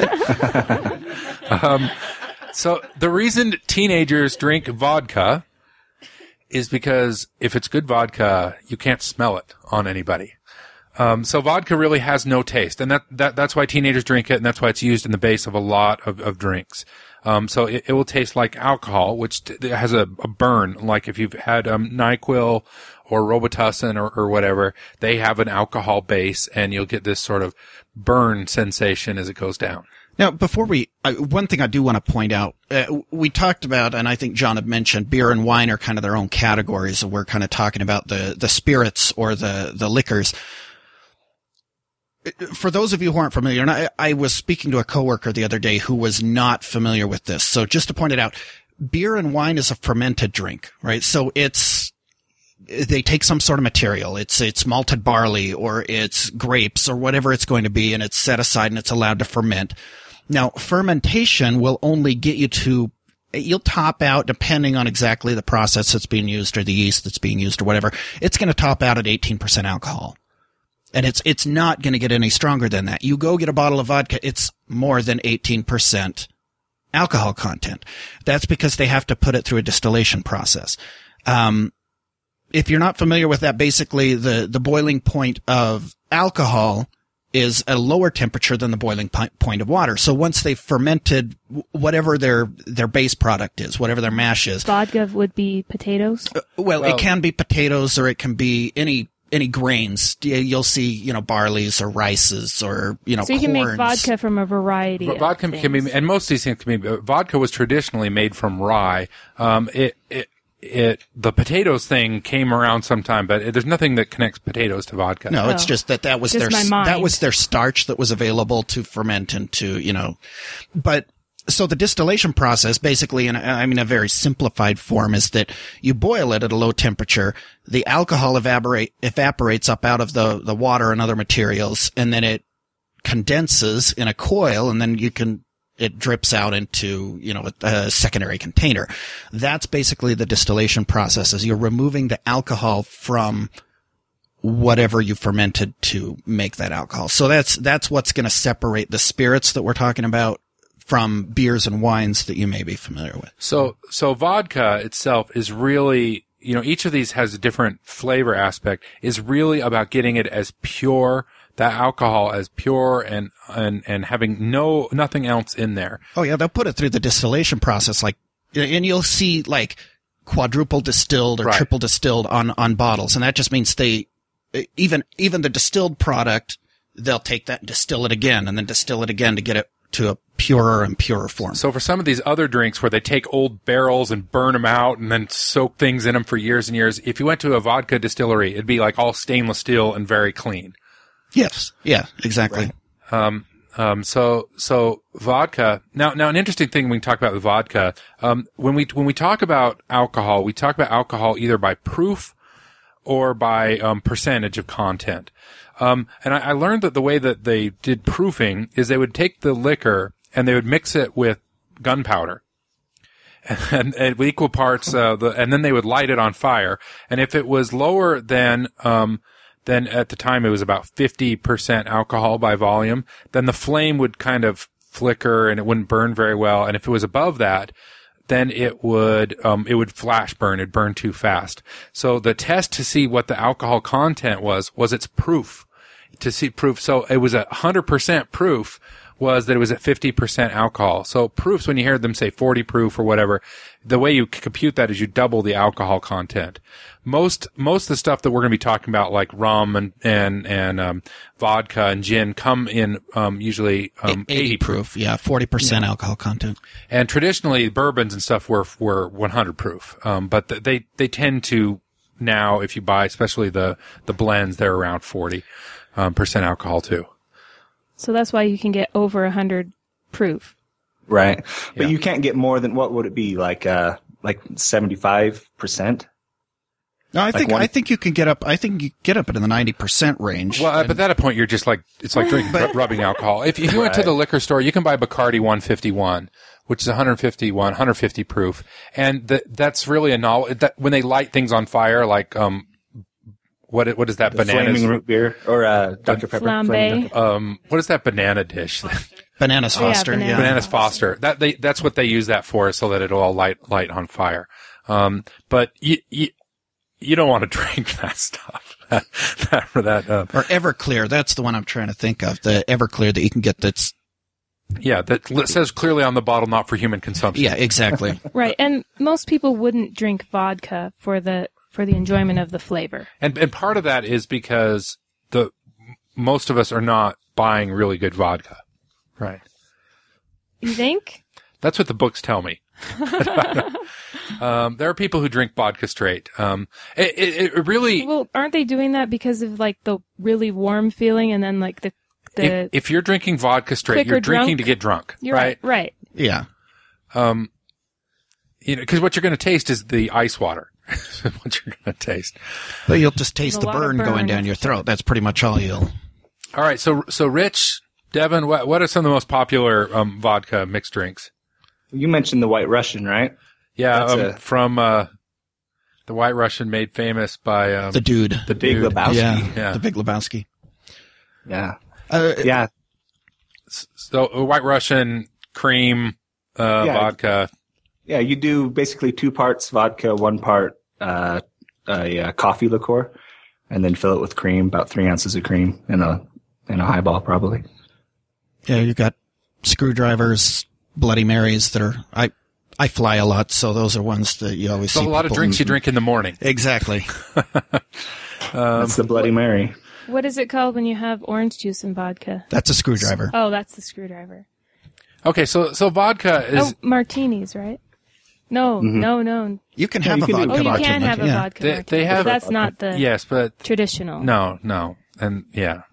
A: um, so the reason teenagers drink vodka is because if it's good vodka, you can't smell it on anybody. Um, so vodka really has no taste, and that, that, that's why teenagers drink it, and that's why it's used in the base of a lot of, of drinks. Um, so it, it will taste like alcohol, which t- has a, a burn, like if you've had, um, NyQuil or Robitussin or, or whatever, they have an alcohol base, and you'll get this sort of burn sensation as it goes down.
C: Now, before we, uh, one thing I do want to point out, uh, we talked about, and I think John had mentioned, beer and wine are kind of their own categories, and we're kind of talking about the, the spirits or the, the liquors. For those of you who aren't familiar, and I, I was speaking to a coworker the other day who was not familiar with this. So just to point it out, beer and wine is a fermented drink, right? So it's, they take some sort of material. It's, it's malted barley or it's grapes or whatever it's going to be, and it's set aside and it's allowed to ferment. Now, fermentation will only get you to, you'll top out, depending on exactly the process that's being used or the yeast that's being used or whatever, it's going to top out at eighteen percent alcohol. And it's, it's not going to get any stronger than that. You go get a bottle of vodka, it's more than eighteen percent alcohol content. That's because they have to put it through a distillation process. Um, if you're not familiar with that, basically the, the boiling point of alcohol is a lower temperature than the boiling point of water. So once they've fermented whatever their, their base product is, whatever their mash is.
B: Vodka would be potatoes?
C: Uh, well,
A: Well-
C: it can be potatoes or it can be any, any grains. You'll see, you know, barleys or rices or, you know,
B: So you can make
C: corns.
B: vodka from a variety
A: V-
B: of
A: vodka can be,
B: things.
A: and most of these things can be, uh, vodka was traditionally made from rye. Um, it, it, it, the potatoes thing came around sometime, but it, there's nothing that connects potatoes to vodka.
C: No, it's
B: Oh.
C: just that that was
B: Just
C: their
B: my mind.
C: that was their starch that was available to ferment into, you know. But so the distillation process, basically, in a, I mean a very simplified form, is that you boil it at a low temperature. The alcohol evaporate evaporates up out of the the water and other materials, and then it condenses in a coil, and then you can. It drips out into, you know, a, a secondary container. That's basically the distillation process, is you're removing the alcohol from whatever you fermented to make that alcohol. So that's, that's what's going to separate the spirits that we're talking about from beers and wines that you may be familiar with.
A: So, so vodka itself is really, you know, each of these has a different flavor aspect, is really about getting it as pure, that alcohol as pure and, and, and having no, nothing else in there.
C: Oh yeah, they'll put it through the distillation process, like, and you'll see like quadruple distilled or
A: Right.
C: triple distilled on, on bottles. And that just means they, even, even the distilled product, they'll take that and distill it again and then distill it again to get it to a purer and purer form.
A: So for some of these other drinks where they take old barrels and burn them out and then soak things in them for years and years, if you went to a vodka distillery, it'd be like all stainless steel and very clean.
C: Yes. Yeah, exactly.
A: Um, um, so, so vodka, now, now an interesting thing we can talk about with vodka, um, when we, when we talk about alcohol, we talk about alcohol either by proof or by, um, percentage of content. Um, and I, I learned that the way that they did proofing is they would take the liquor and they would mix it with gunpowder. And, and with equal parts, uh, the, and then they would light it on fire. And if it was lower than, um, then at the time it was about fifty percent alcohol by volume, then the flame would kind of flicker and it wouldn't burn very well. And if it was above that, then it would um, it would flash burn. It'd burn too fast. So the test to see what the alcohol content was was its proof. To see proof, so it was a hundred percent proof was that it was at fifty percent alcohol. So proofs, when you hear them say forty proof or whatever, the way you compute that is you double the alcohol content. Most most of the stuff that we're going to be talking about, like rum and and and um, vodka and gin, come in um, usually um,
C: eighty proof, yeah, forty percent yeah. alcohol content.
A: And traditionally, bourbons and stuff were were one hundred proof, um, but th- they they tend to now, if you buy, especially the the blends, they're around forty. Um, percent alcohol too.
B: So that's why you can get over a hundred proof.
D: Right. But
A: yeah.
D: you can't get more than, what would it be? Like, uh, like seventy-five percent?
C: No, I
D: like
C: think,
D: one...
C: I think you can get up, I think you get up into the ninety percent range.
A: Well, and... but at that point, you're just like, it's like drinking, but... rubbing alcohol. If, if you right. went to the liquor store, you can buy Bacardi one fifty-one, which is one fifty-one, one fifty proof. And th- that's really a novel, that, when they light things on fire, like, um, What what is that
D: the
A: banana?
D: Flaming root beer or uh, Doctor Pepper.
B: Flambe.
A: Um, what is that banana dish?
C: Bananas Foster.
B: Oh, yeah,
C: yeah.
B: banana.
A: Bananas Foster. That they that's what they use that for, so that it'll all light light on fire. Um, but you you, you don't want to drink that stuff. that, that for that. Uh,
C: or Everclear. That's the one I'm trying to think of. The Everclear that you can get. That's
A: yeah. That says clearly on the bottle, not for human consumption.
C: Yeah, exactly.
B: Right, and most people wouldn't drink vodka for the. for the enjoyment of the flavor.
A: And and part of that is because the most of us are not buying really good vodka. Right.
B: You think?
A: That's what the books tell me. um, there are people who drink vodka straight. Um, it, it, it really...
B: Well, aren't they doing that because of like the really warm feeling and then like the... the
A: if, if you're drinking vodka straight, you're drinking
B: drunk?
A: to get drunk.
B: You're
A: right.
B: Right. right.
C: Yeah.
A: Um, you know, because what you're going to taste is the ice water. What you're going to taste.
C: But you'll just taste
B: There's
C: the burn, burn going down your throat. That's pretty much all you'll...
A: All right. So, so Rich, Devin, what, what are some of the most popular um, vodka mixed drinks?
D: You mentioned the White Russian, right?
A: Yeah, um,
D: a...
A: from uh, the White Russian, made famous by um,
C: the dude,
A: the
D: Big
A: dude.
D: Lebowski.
C: Yeah,
A: yeah,
C: the Big Lebowski.
D: Yeah,
C: uh,
D: yeah.
A: So a White Russian, cream, uh,
D: yeah.
A: vodka.
D: Yeah, you do basically two parts vodka, one part uh, a, a coffee liqueur, and then fill it with cream, about three ounces of cream in a in a highball, probably.
C: Yeah, you got screwdrivers, Bloody Marys that are I I fly a lot, so those are ones that you always
A: so
C: see.
A: A lot of drinks you drink in the morning.
C: Exactly.
D: um, that's the Bloody Mary.
B: What is it called when you have orange juice and vodka?
C: That's a screwdriver.
B: Oh, that's the screwdriver.
A: Okay, so so vodka is
B: oh martinis, right? No,
D: mm-hmm.
B: no, no.
C: You can
D: yeah,
C: have
D: you
C: a
D: can
C: vodka
B: Oh, you
C: martini.
B: can have a
C: yeah.
B: vodka
A: They-
B: martini.
A: they have-
B: but that's not the
A: yes, but
B: traditional.
A: no, no, and yeah.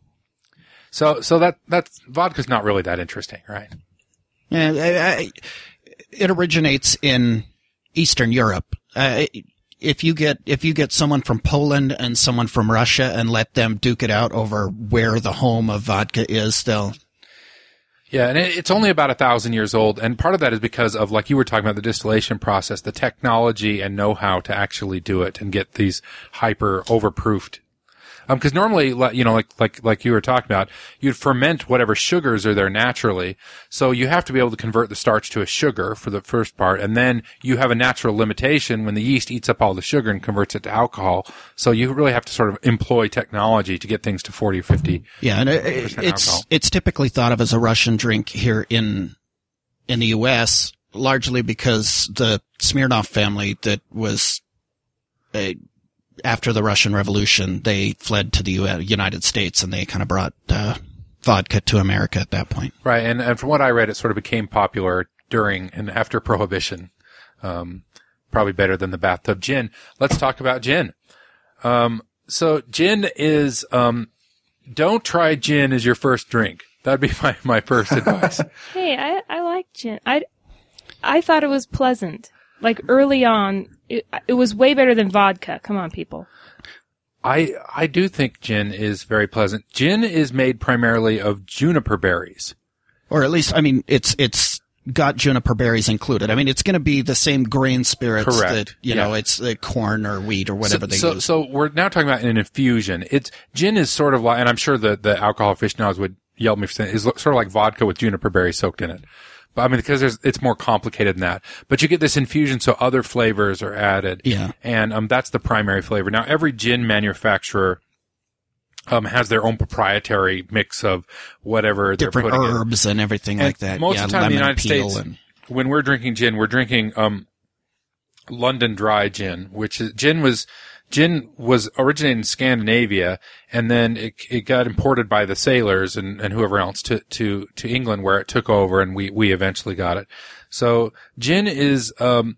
A: So so that that's vodka's not really that interesting, right?
C: Yeah, I, I, it originates in Eastern Europe. Uh, if you get if you get someone from Poland and someone from Russia and let them duke it out over where the home of vodka is, they'll.
A: Yeah, and it, it's only about a thousand years old, and part of that is because of, like you were talking about, the distillation process, the technology and know-how to actually do it and get these hyper overproofed. Um, because normally, you know, like like like you were talking about, you'd ferment whatever sugars are there naturally. So you have to be able to convert the starch to a sugar for the first part, and then you have a natural limitation when the yeast eats up all the sugar and converts it to alcohol. So you really have to sort of employ technology to get things to forty or fifty.
C: Yeah, and it, it's
A: alcohol.
C: It's typically thought of as a Russian drink here in in the U S, largely because the Smirnoff family that was a after the Russian Revolution, they fled to the U- United States, and they kind of brought uh, vodka to America at that point.
A: Right, and, and from what I read, it sort of became popular during and after Prohibition. Um, probably better than the bathtub gin. Let's talk about gin. Um, so gin is, um, don't try gin as your first drink. That'd be my, my first advice.
B: Hey, I I like gin. I I thought it was pleasant. Like early on, it, it was way better than vodka. Come on, people.
A: I I do think gin is very pleasant. Gin is made primarily of juniper berries.
C: Or at least, I mean, it's it's got juniper berries included. I mean, it's going to be the same grain spirits
A: Correct.
C: that, you
A: Yeah.
C: know, it's the corn or wheat or whatever
A: so,
C: they
A: so,
C: use.
A: So we're now talking about an infusion. It's gin is sort of like, and I'm sure the the alcohol aficionados would yell at me for saying, is sort of like vodka with juniper berries soaked in it. But I mean, because there's, it's more complicated than that. But you get this infusion, so other flavors are added.
C: Yeah.
A: And, um, that's the primary flavor. Now, every gin manufacturer, um, has their own proprietary mix of whatever
C: different
A: they're putting
C: herbs
A: in.
C: and everything
A: And
C: like that.
A: most
C: yeah,
A: of the time in the
C: lemon
A: United
C: peel
A: States,
C: and,
A: when we're drinking gin, we're drinking, um, London Dry gin, which is, gin was, Gin was originated in Scandinavia, and then it, it got imported by the sailors and, and whoever else to, to, to England, where it took over, and we, we eventually got it. So gin is, um,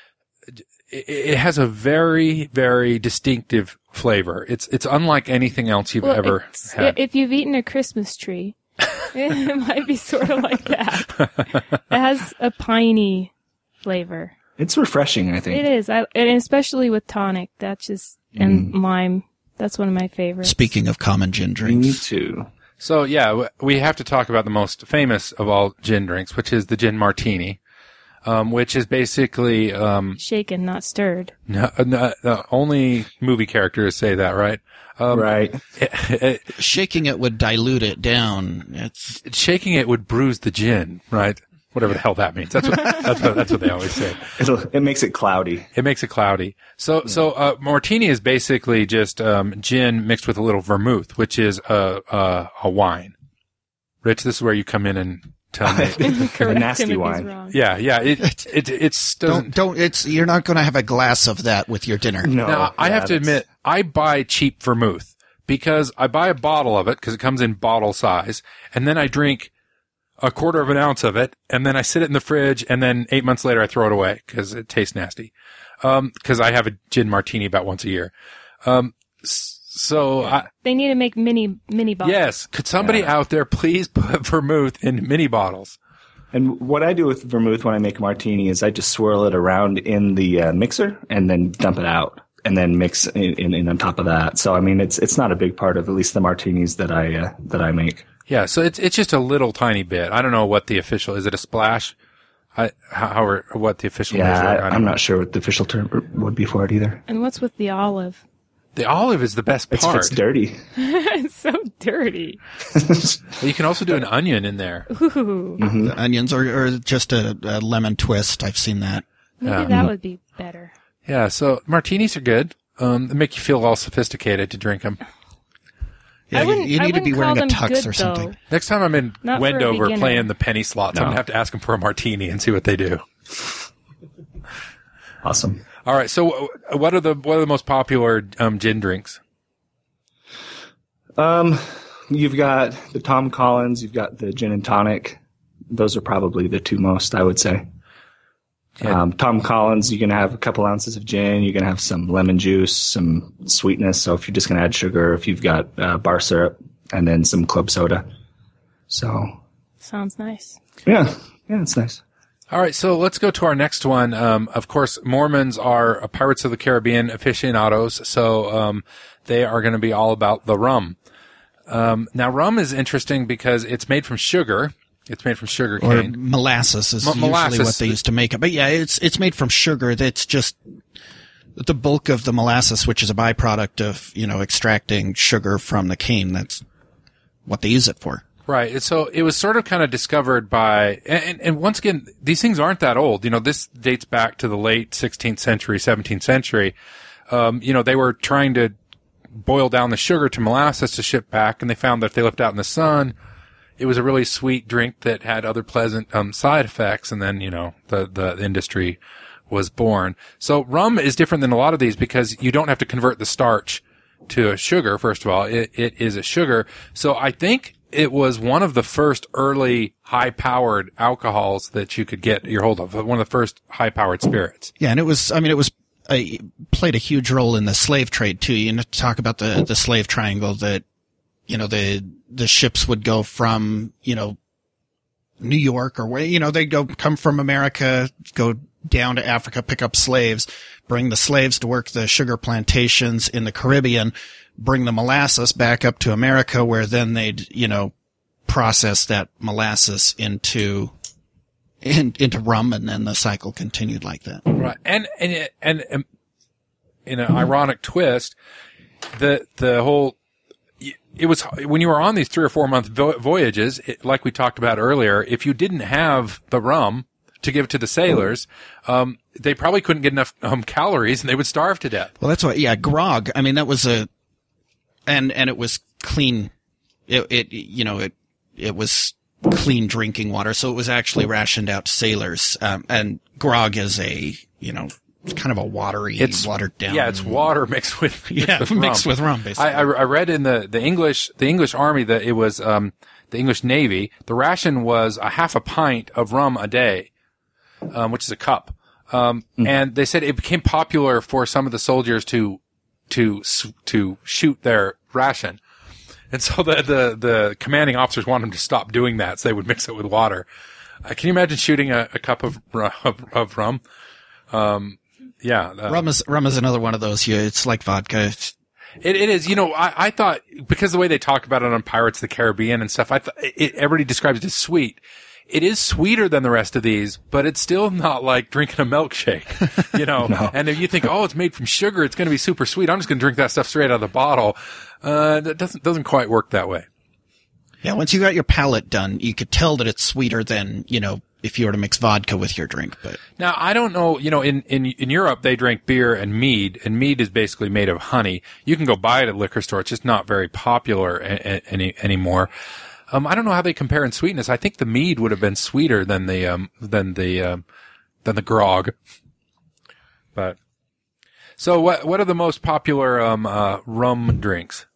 A: it, it has a very, very distinctive flavor. It's, it's unlike anything else you've
B: well,
A: ever had.
B: If you've eaten a Christmas tree, it might be sort of like that. It has a piney flavor.
D: It's refreshing, I think.
B: It is, I, and especially with tonic. That's just and mm. lime. That's one of my favorites.
C: Speaking of common gin drinks,
D: me too.
A: So yeah, we have to talk about the most famous of all gin drinks, which is the gin martini, um, which is basically um,
B: shaken, not stirred.
A: No, no, no, only movie characters say that, right?
D: Um, right.
A: It, it,
C: shaking it would dilute it down. It's
A: shaking it would bruise the gin, right? Whatever the hell that means. That's what, that's what, that's what they always say.
D: It'll, it makes it cloudy.
A: It makes it cloudy. So, yeah. so, uh, martini is basically just, um, gin mixed with a little vermouth, which is a, a, a wine. Rich, this is where you come in and tell me.
D: A nasty wine.
A: Yeah, yeah. It, it, it's,
C: don't, don't, it's, you're not going to have a glass of that with your dinner.
D: No.
A: Now,
D: yeah,
A: I have to admit, I buy cheap vermouth because I buy a bottle of it because it comes in bottle size, and then I drink a quarter of an ounce of it, and then I sit it in the fridge, and then eight months later I throw it away because it tastes nasty. Um, because I have a gin martini about once a year. Um, so
B: yeah.
A: I,
B: they need to make mini mini bottles.
A: Yes, could somebody yeah. out there please put vermouth in mini bottles?
D: And what I do with vermouth when I make a martini is I just swirl it around in the uh, mixer and then dump it out, and then mix in, in, in on top of that. So I mean, it's it's not a big part of at least the martinis that I uh, that I make.
A: Yeah, so it's it's just a little tiny bit. I don't know what the official is. It a splash? I how, how or what the official
D: yeah,
A: measure?
D: I, I'm
A: know.
D: not sure what the official term would be for it either.
B: And what's with the olive?
A: The olive is the best part.
D: It's, it's dirty.
B: It's so dirty.
A: You can also do an onion in there.
B: Ooh.
C: Mm-hmm. The onions or, or just a, a lemon twist. I've seen that.
B: Maybe
A: yeah.
B: that would be better.
A: Yeah, so martinis are good. Um, they make you feel all sophisticated to drink them.
C: Yeah, you, you need to be wearing a tux
B: good,
C: or something.
B: Though.
A: Next time I'm in
B: Not
A: Wendover playing the penny slots,
D: no.
A: I'm going to have to ask them for a martini and see what they do.
D: Awesome.
A: All right. So what are the, what are the most popular, um, gin drinks?
D: Um, you've got the Tom Collins, you've got the gin and tonic. Those are probably the two most, I would say. Yeah. Um, Tom Collins, you can have a couple ounces of gin. You can have some lemon juice, some sweetness. So if you're just going to add sugar, if you've got uh, bar syrup, and then some club soda. So
B: sounds nice.
D: Yeah, yeah, it's nice.
A: All right, so let's go to our next one. Um, of course, Mormons are Pirates of the Caribbean aficionados, so um, they are going to be all about the rum. Um, now, rum is interesting because it's made from sugar. It's made from sugar cane.
C: Or molasses is
A: M-
C: usually
A: molasses.
C: what they used to make it. But yeah, it's it's made from sugar. That's just the bulk of the molasses, which is a byproduct of, you know, extracting sugar from the cane. That's what they use it for.
A: Right. So it was sort of kind of discovered by, and, and once again, these things aren't that old. You know, this dates back to the late sixteenth century, seventeenth century. Um, you know, they were trying to boil down the sugar to molasses to ship back, and they found that if they left out in the sun, it was a really sweet drink that had other pleasant um, side effects, and then, you know, the, the industry was born. So rum is different than a lot of these because you don't have to convert the starch to a sugar, first of all. It, it is a sugar. So I think it was one of the first early high-powered alcohols that you could get your hold of, one of the first high-powered spirits.
C: Yeah, and it was, I mean, it was a, played a huge role in the slave trade, too. You know, talk about the, the slave triangle that, you know, the, the ships would go from, you know, New York or where, you know, they'd go, come from America, go down to Africa, pick up slaves, bring the slaves to work the sugar plantations in the Caribbean, bring the molasses back up to America, where then they'd, you know, process that molasses into, in, into rum, and then the cycle continued like that.
A: Right. And, and, and, and in an ironic twist, the, the whole, it was when you were on these three or four month vo- voyages, it, like we talked about earlier, if you didn't have the rum to give to the sailors, um, they probably couldn't get enough um, calories and they would starve to death.
C: Well, that's why, yeah, grog. I mean, that was a, and, and it was clean. It, it, you know, it, it was clean drinking water. So it was actually rationed out to sailors. Um, and grog is a, you know, it's kind of a watery,
A: it's
C: watered down.
A: Yeah, it's water mixed with mixed
C: yeah
A: with
C: mixed
A: rum.
C: with rum. Basically,
A: I, I, I read in the, the English the English Army that it was um, the English Navy. The ration was a half a pint of rum a day, um, which is a cup. Um, mm. And they said it became popular for some of the soldiers to to to shoot their ration, and so the the, the commanding officers wanted them to stop doing that, so they would mix it with water. Uh, can you imagine shooting a, a cup of of, of rum? Um, Yeah, uh,
C: rum is rum is another one of those. Yeah, it's like vodka. It's,
A: it it is. You know, I, I thought because the way they talk about it on Pirates of the Caribbean and stuff, I thought it, everybody describes it as sweet. It is sweeter than the rest of these, but it's still not like drinking a milkshake, you know.
D: No.
A: And if you think, oh, it's made from sugar, it's going to be super sweet. I'm just going to drink that stuff straight out of the bottle. Uh, that doesn't doesn't quite work that way.
C: Yeah, once you got your palate done, you could tell that it's sweeter than, you know, if you were to mix vodka with your drink. But
A: now I don't know, you know, in, in, in Europe, they drink beer and mead, and mead is basically made of honey. You can go buy it at a liquor store. It's just not very popular a, a, any, anymore. Um, I don't know how they compare in sweetness. I think the mead would have been sweeter than the, um, than the, um, than the grog. But, so what, what are the most popular, um, uh, rum drinks?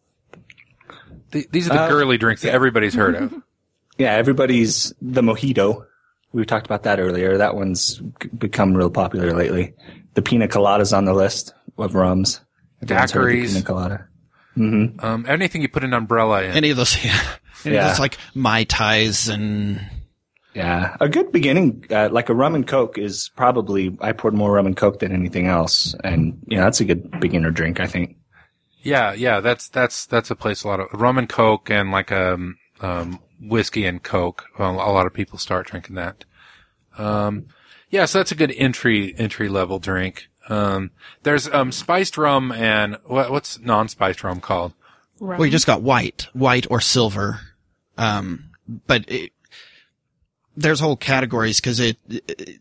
A: The, these are the uh, girly drinks that
D: yeah.
A: everybody's heard of.
D: Yeah, everybody's the mojito. We talked about that earlier. That one's become real popular lately. The pina colada's on the list of rums.
A: Daiquiris.
D: Pina colada. Mm-hmm.
A: Um, anything you put an umbrella in.
C: Any of those, yeah. Any
D: yeah.
C: of those like Mai Tais and.
D: Yeah. A good beginning, uh, like a rum and Coke is probably, I poured more rum and Coke than anything else. And, yeah, that's a good beginner drink, I think.
A: Yeah, yeah, that's, that's, that's a place a lot of rum and Coke and like, um, um, whiskey and Coke. Well, a lot of people start drinking that. Um, yeah, so that's a good entry, entry level drink. Um, there's, um, spiced rum and what, what's non-spiced rum called?
B: Rum.
C: Well, you just got white, white or silver. Um, but it, there's whole categories because it, it,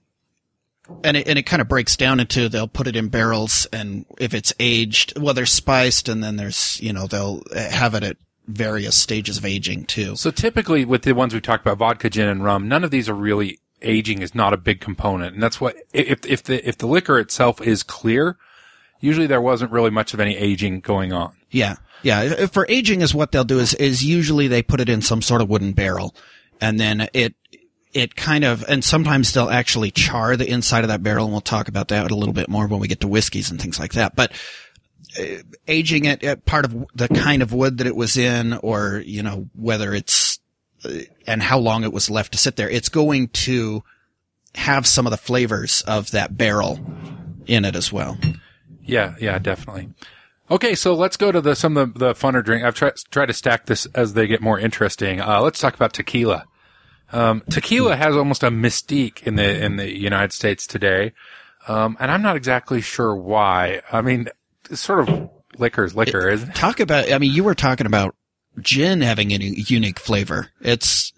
C: and it, and it kind of breaks down into they'll put it in barrels and if it's aged, well, they're spiced and then there's, you know, they'll have it at various stages of aging too.
A: So typically with the ones we talked about, vodka, gin, and rum, none of these are really aging is not a big component. And that's what, if, if the, if the liquor itself is clear, usually there wasn't really much of any aging going on.
C: Yeah. Yeah. For aging is what they'll do is, is usually they put it in some sort of wooden barrel and then it, it kind of, and sometimes they'll actually char the inside of that barrel, and we'll talk about that a little bit more when we get to whiskeys and things like that. But uh, aging it at part of the kind of wood that it was in, or, you know, whether it's, uh, and how long it was left to sit there, it's going to have some of the flavors of that barrel in it as well.
A: Yeah, yeah, definitely. Okay, so let's go to the some of the, the funner drink. I've tried try to stack this as they get more interesting. Uh, let's talk about tequila. Um, tequila has almost a mystique in the, in the United States today. Um, and I'm not exactly sure why. I mean, it's sort of liquor's liquor,
C: it,
A: isn't it?
C: Talk about, I mean, you were talking about gin having a unique flavor. It's,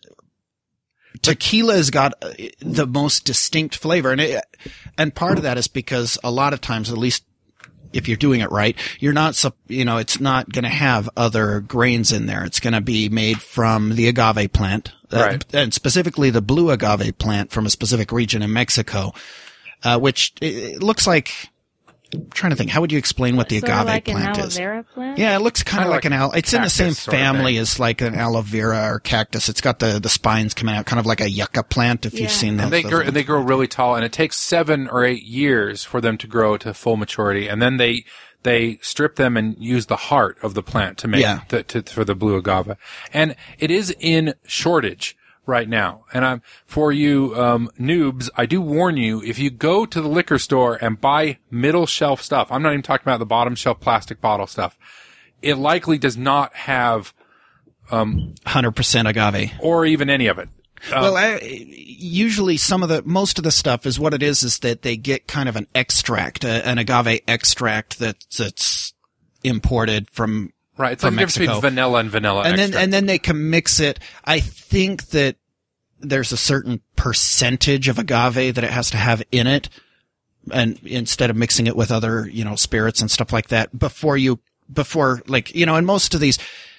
C: tequila's got the most distinct flavor. And it, and part of that is because a lot of times, at least if you're doing it right, you're not, you know, it's not going to have other grains in there. It's going to be made from the agave plant,
A: right.
C: uh, and specifically the blue agave plant from a specific region in Mexico, uh, which it looks like, I'm trying to think, how would you explain what the
B: sort
C: agave
B: of like
C: plant
B: an aloe
C: is?
B: vera plant?
C: Yeah, it looks kind of like,
A: like
C: an aloe. It's in the same
A: cactus sort of
C: family
A: thing.
C: as like an aloe vera or cactus. It's got the, the spines coming out, kind of like a yucca plant, if
B: Yeah.
C: you've seen that.
A: And they grow, and they grow really tall, and it takes seven or eight years for them to grow to full maturity. And then they, they strip them and use the heart of the plant to make,
C: Yeah.
A: the, to, for the blue agave. And it is in shortage right now. And I'm, for you, um, noobs, I do warn you, if you go to the liquor store and buy middle shelf stuff, I'm not even talking about the bottom shelf plastic bottle stuff, it likely does not have, um,
C: one hundred percent agave.
A: or even any of it. Um,
C: Well, I, usually some of the, most of the stuff is what it is, is that they get kind of an extract, uh, an agave extract that, that's imported from
A: Right. It's like
C: from
A: the difference
C: Mexico.
A: between vanilla and vanilla
C: and then
A: extract.
C: and then they can mix it. I think that there's a certain percentage of agave that it has to have in it, and instead of mixing it with other, you know, spirits and stuff like that before you before like you know, in most of these,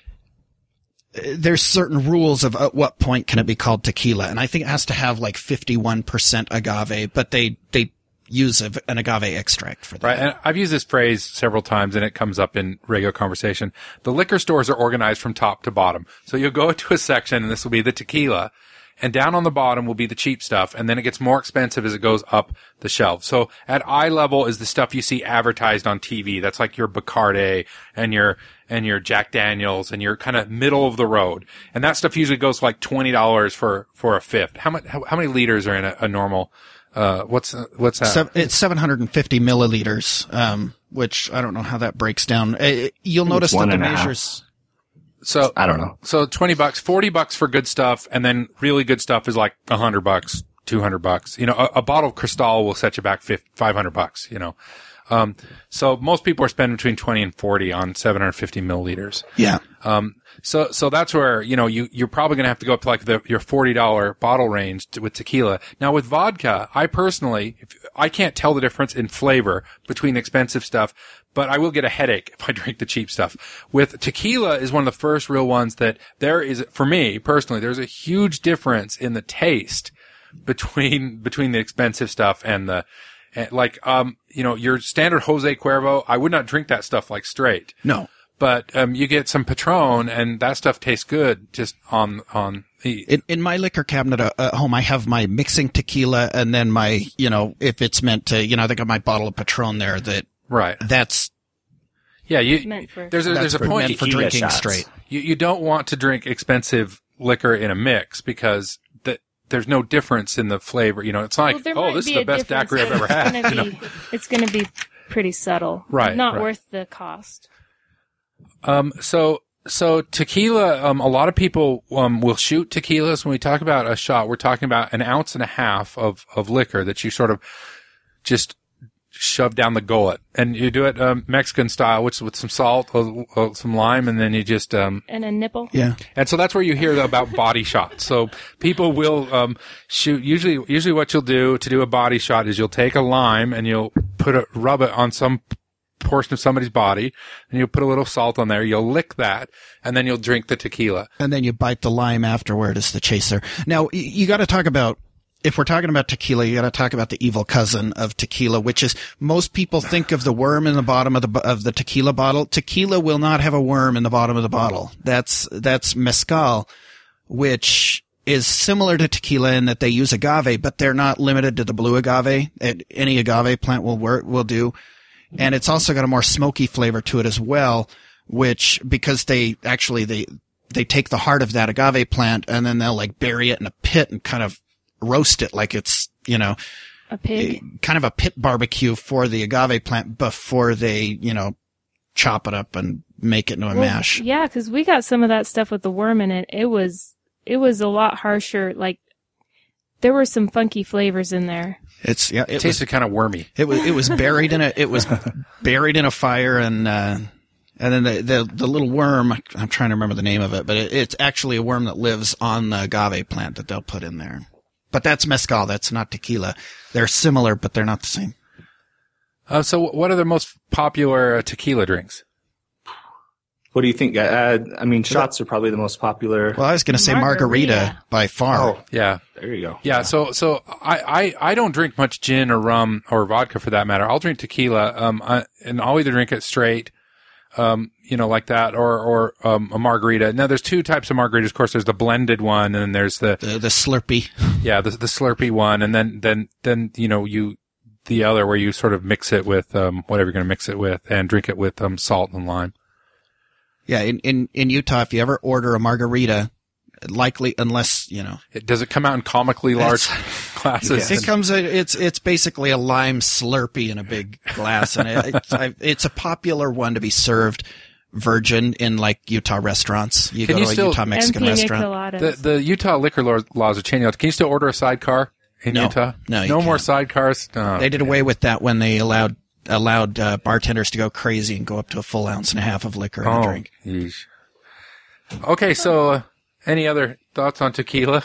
C: there's certain rules of at what point can it be called tequila, and I think it has to have like fifty-one percent agave, but they they use a, an agave extract for that.
A: Right, and I've used this phrase several times, and it comes up in regular conversation. The liquor stores are organized from top to bottom. So you'll go to a section, and this will be the tequila, and down on the bottom will be the cheap stuff, and then it gets more expensive as it goes up the shelf. So at eye level is the stuff you see advertised on T V. That's like your Bacardi and your and your Jack Daniels and your kind of middle of the road. And that stuff usually goes for like twenty dollars for for a fifth. How much? How, how many liters are in a, a normal? Uh, what's what's that?
C: So it's seven hundred fifty milliliters, um, which I don't know how that breaks down. Uh, you'll notice that
D: one
C: the
D: and a half.
C: measures.
A: So
D: I don't know.
A: So twenty bucks, forty bucks for good stuff, and then really good stuff is like a hundred bucks, two hundred bucks. You know, a, a bottle of Cristal will set you back five hundred bucks. You know, um, so most people are spending between twenty and forty on seven hundred fifty milliliters.
C: Yeah.
A: Um, so, so that's where, you know, you, you're probably going to have to go up to like the, your forty dollars bottle range to, with tequila. Now with vodka, I personally, if, I can't tell the difference in flavor between expensive stuff, but I will get a headache if I drink the cheap stuff. With tequila is one of the first real ones that there is, for me personally, there's a huge difference in the taste between, between the expensive stuff and the, and like, um, you know, your standard Jose Cuervo, I would not drink that stuff like straight.
C: No.
A: But, um, you get some Patron and that stuff tastes good just on, on the.
C: In, in my liquor cabinet at uh, home, I have my mixing tequila and then my, you know, if it's meant to, you know, I got my bottle of Patron there that,
A: Right.
C: that's,
A: yeah, you,
B: Meant for-
A: there's a,
C: that's
A: there's a
C: for,
A: point.
C: meant for
D: Tequila
C: drinking
D: shots.
C: straight.
A: You, you don't want to drink expensive liquor in a mix because the, there's no difference in the flavor. You know, it's not
B: Well, there
A: like, oh,
B: might
A: this is
B: be
A: the
B: a
A: best
B: difference,
A: daiquiri I've
B: but
A: ever
B: it's
A: had.
B: gonna
A: You know?
B: be- It's going to be pretty subtle.
A: Right,
B: Not
A: right.
B: worth the cost.
A: Um, so, so tequila, um, a lot of people, um, will shoot tequilas. When we talk about a shot, we're talking about an ounce and a half of, of liquor that you sort of just shove down the gullet. And you do it, um, Mexican style, which is with some salt, uh, uh, some lime, and then you just, um,
B: And a nipple.
C: Yeah.
A: and so that's where you hear about body shots. So people will, um, shoot, usually, usually what you'll do to do a body shot is you'll take a lime and you'll put it, rub it on some portion of somebody's body, and you'll put a little salt on there. You'll lick that, and then you'll drink the tequila.
C: And then you bite the lime afterward as the chaser. Now, y- you got to talk about, if we're talking about tequila, you got to talk about the evil cousin of tequila, which is most people think of the worm in the bottom of the of the tequila bottle. Tequila will not have a worm in the bottom of the bottle. That's that's mezcal, which is similar to tequila in that they use agave, but they're not limited to the blue agave. Any agave plant will work will do. And it's also got a more smoky flavor to it as well, which, because they actually, they, they take the heart of that agave plant and then they'll like bury it in a pit and kind of roast it like it's, you know,
B: A pig.
C: kind of a pit barbecue for the agave plant before they, you know, chop it up and make it into a
B: Well,
C: mash.
B: Yeah, because we got some of that stuff with the worm in it. It was, it was a lot harsher. Like, there were some funky flavors in there.
C: It's, yeah,
A: It
C: it was,
A: tasted kind of wormy.
C: it was, it was buried in a, it was buried in a fire and, uh, and then the, the, the little worm, I'm trying to remember the name of it, but it, it's actually a worm that lives on the agave plant that they'll put in there. But that's mezcal. That's not tequila. They're similar, but they're not the same.
A: Uh, so what are the most popular uh, tequila drinks?
D: What do you think? Uh, I mean, shots are probably the most popular.
C: Well, I was going to say margarita,
B: Margarita.
C: by far.
D: Oh,
A: Yeah.
D: there you go.
A: Yeah, so so I, I, I don't drink much gin or rum or vodka for that matter. I'll drink tequila, um, I, and I'll either drink it straight, um, you know, like that, or or um, a margarita. Now, there's two types of margaritas. Of course, there's the blended one, and then there's the
C: The, the Slurpee.
A: yeah the the Slurpee one, and then then then you know you the other where you sort of mix it with um whatever you're going to mix it with and drink it with um salt and lime.
C: Yeah, in, in, in Utah, if you ever order a margarita, likely, unless, you know,
A: It, does it come out in comically large glasses?
C: it comes, it's, it's basically a lime Slurpee in a big glass, and it, it's, I, it's a popular one to be served virgin in like Utah restaurants. You
A: Can
C: go
A: you
C: to a
A: still-
C: Utah
B: And
C: Mexican
B: pina
C: restaurant.
B: coladas.
A: The the Utah liquor law- laws are changing. Can you still order a sidecar in
C: No.
A: Utah?
C: No, you
A: no more
C: can't.
A: sidecars. No.
C: They did away with that when they allowed allowed uh, bartenders to go crazy and go up to a full ounce and a half of liquor in
A: oh,
C: a drink.
A: Yeesh. Okay, so uh, any other thoughts on tequila?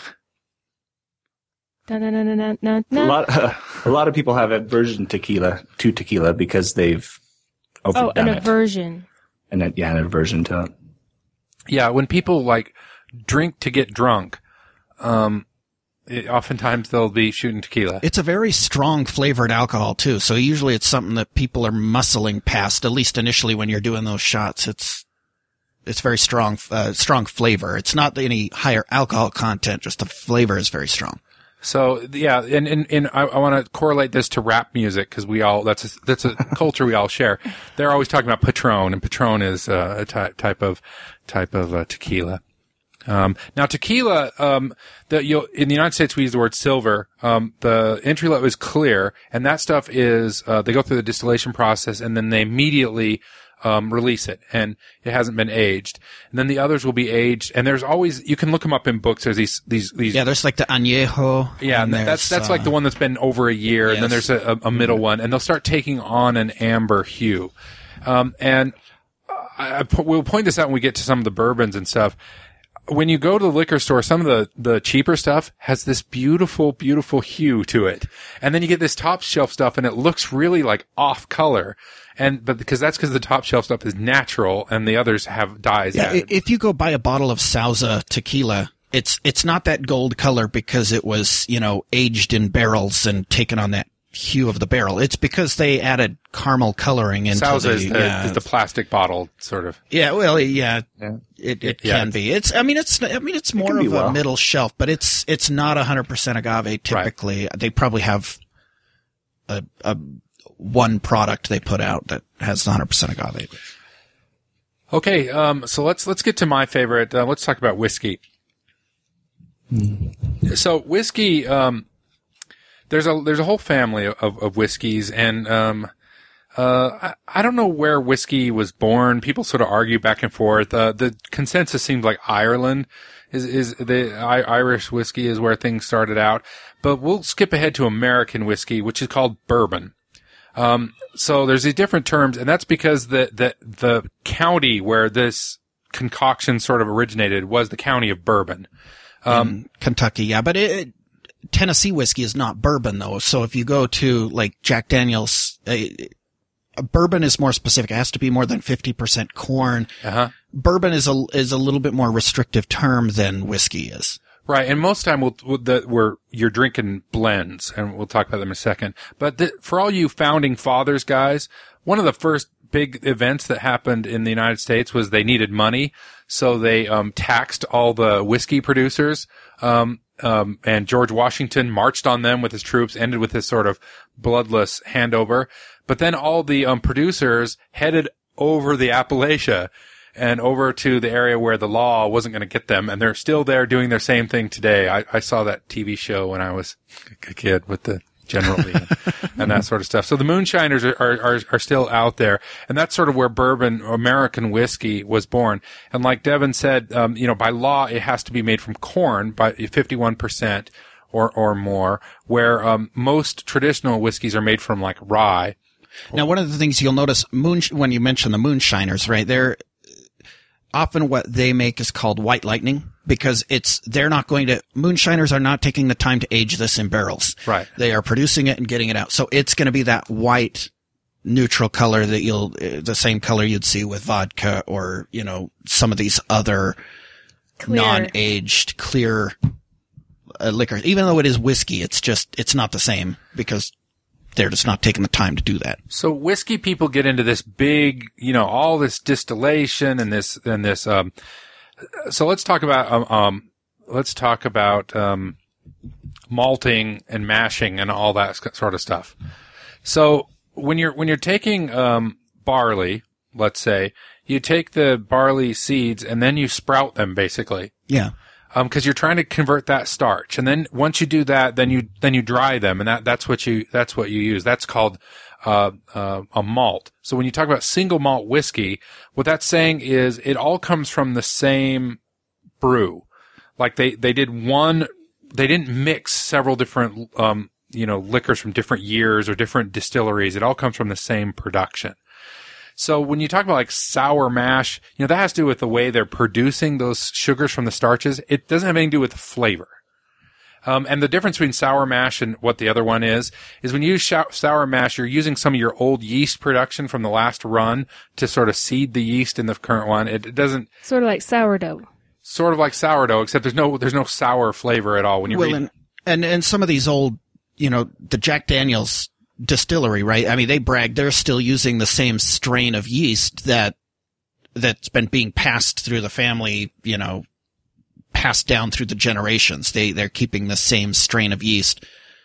B: Dun, dun, dun, dun, dun, dun.
D: A lot, uh, a lot of people have aversion tequila to tequila because they've overdone
B: Oh, an
D: it.
B: aversion.
D: And then, yeah, an aversion to it.
A: Yeah, when people like drink to get drunk, um, it, oftentimes they'll be shooting tequila.
C: It's a very strong flavored alcohol too, so usually it's something that people are muscling past. At least initially, when you're doing those shots, it's it's very strong, uh, strong flavor. It's not any higher alcohol content; just the flavor is very strong.
A: So yeah, and and, and I, I want to correlate this to rap music because we all that's a, that's a culture we all share. They're always talking about Patron, and Patron is uh, a ty- type of type of uh, tequila. Um, now tequila, um, the you in the United States we use the word silver. Um, the entry level is clear, and that stuff is uh, they go through the distillation process, and then they immediately Um, release it, and it hasn't been aged. And then the others will be aged, and there's always, you can look them up in books. There's these, these, these.
C: Yeah, there's like the añejo.
A: Yeah, and that's that's uh, like the one that's been over a year, yes. And then there's a, a middle one, and they'll start taking on an amber hue. Um, and I, I we'll point this out when we get to some of the bourbons and stuff. When you go to the liquor store, some of the, the cheaper stuff has this beautiful, beautiful hue to it. And then you get this top shelf stuff and it looks really like off color. And, but because that's because the top shelf stuff is natural and the others have dyes
C: yeah,
A: added.
C: If you go buy a bottle of Sauza tequila, it's, it's not that gold color because it was, you know, aged in barrels and taken on that hue of the barrel. It's because they added caramel coloring into
A: Sauza
C: the,
A: is the,
C: yeah.
A: is the plastic bottle sort of.
C: Yeah, well, yeah,
D: Yeah.
C: it, it
A: Yeah.
C: can be. It's, I mean, it's, I mean, it's more
D: can be
C: of a
D: well.
C: middle shelf, but it's, it's not a hundred percent agave typically. They probably have a, a, one product they put out that has the hundred percent agave.
A: Okay. Um, so let's, let's get to my favorite. Uh, let's talk about whiskey. Mm. So whiskey, um, There's a there's a whole family of of whiskeys, and um, uh, I, I don't know where whiskey was born. People sort of argue back and forth. Uh, the consensus seems like Ireland is is the I, Irish whiskey is where things started out. But we'll skip ahead to American whiskey, which is called bourbon. Um, so there's these different terms, and that's because the the the county where this concoction sort of originated was the county of Bourbon, um,
C: in Kentucky. Yeah, but it. it Tennessee whiskey is not bourbon though. So if you go to like Jack Daniel's, uh, bourbon is more specific. It has to be more than fifty percent corn.
A: Uh-huh.
C: Bourbon is a, is a little bit more restrictive term than whiskey is.
A: Right. And most time we'll, we'll the, we're, you're drinking blends, and we'll talk about them in a second. But the, for all you founding fathers guys, one of the first big events that happened in the United States was they needed money. So they, um, taxed all the whiskey producers. Um, Um, and George Washington marched on them with his troops, ended with this sort of bloodless handover. But then all the um, producers headed over the Appalachia and over to the area where the law wasn't going to get them. And they're still there doing their same thing today. I, I saw that T V show when I was a kid with the General Lee and, and that sort of stuff. So the moonshiners are, are, are, are still out there. And that's sort of where bourbon, American whiskey, was born. And like Devin said, um, you know, by law, it has to be made from corn by fifty-one percent or, or more, where, um, most traditional whiskeys are made from like rye.
C: Now, one of the things you'll notice moon, when you mention the moonshiners, right, they're often what they make is called white lightning. Because it's, they're not going to, moonshiners are not taking the time to age this in barrels.
A: Right.
C: They are producing it and getting it out. So it's going to be that white neutral color that you'll, the same color you'd see with vodka or, you know, some of these other
B: Clear.
C: non-aged clear uh, liquors. Even though it is whiskey, it's just, it's not the same because they're just not taking the time to do that.
A: So whiskey people get into this big, you know, all this distillation and this, and this, um, So let's talk about um, um let's talk about um malting and mashing and all that sort of stuff. So when you're when you're taking um barley, let's say, you take the barley seeds and then you sprout them basically.
C: Yeah.
A: Um cuz you're trying to convert that starch. And then once you do that, then you then you dry them, and that that's what you that's what you use. That's called Uh, uh, a malt. So when you talk about single malt whiskey, what that's saying is it all comes from the same brew. Like they, they did one, they didn't mix several different, um, you know, liquors from different years or different distilleries. It all comes from the same production. So when you talk about like sour mash, you know, that has to do with the way they're producing those sugars from the starches. It doesn't have anything to do with the flavor. Um, and the difference between sour mash and what the other one is, is when you use sh- sour mash, you're using some of your old yeast production from the last run to sort of seed the yeast in the current one. It, it doesn't.
B: Sort of like sourdough.
A: Sort of like sourdough, except there's no, there's no sour flavor at all when you
C: well,
A: read.
C: And, and, and some of these old, you know, the Jack Daniels distillery, right? I mean, they brag they're still using the same strain of yeast that, that's been being passed through the family, you know, passed down through the generations. They, they're keeping the same strain of yeast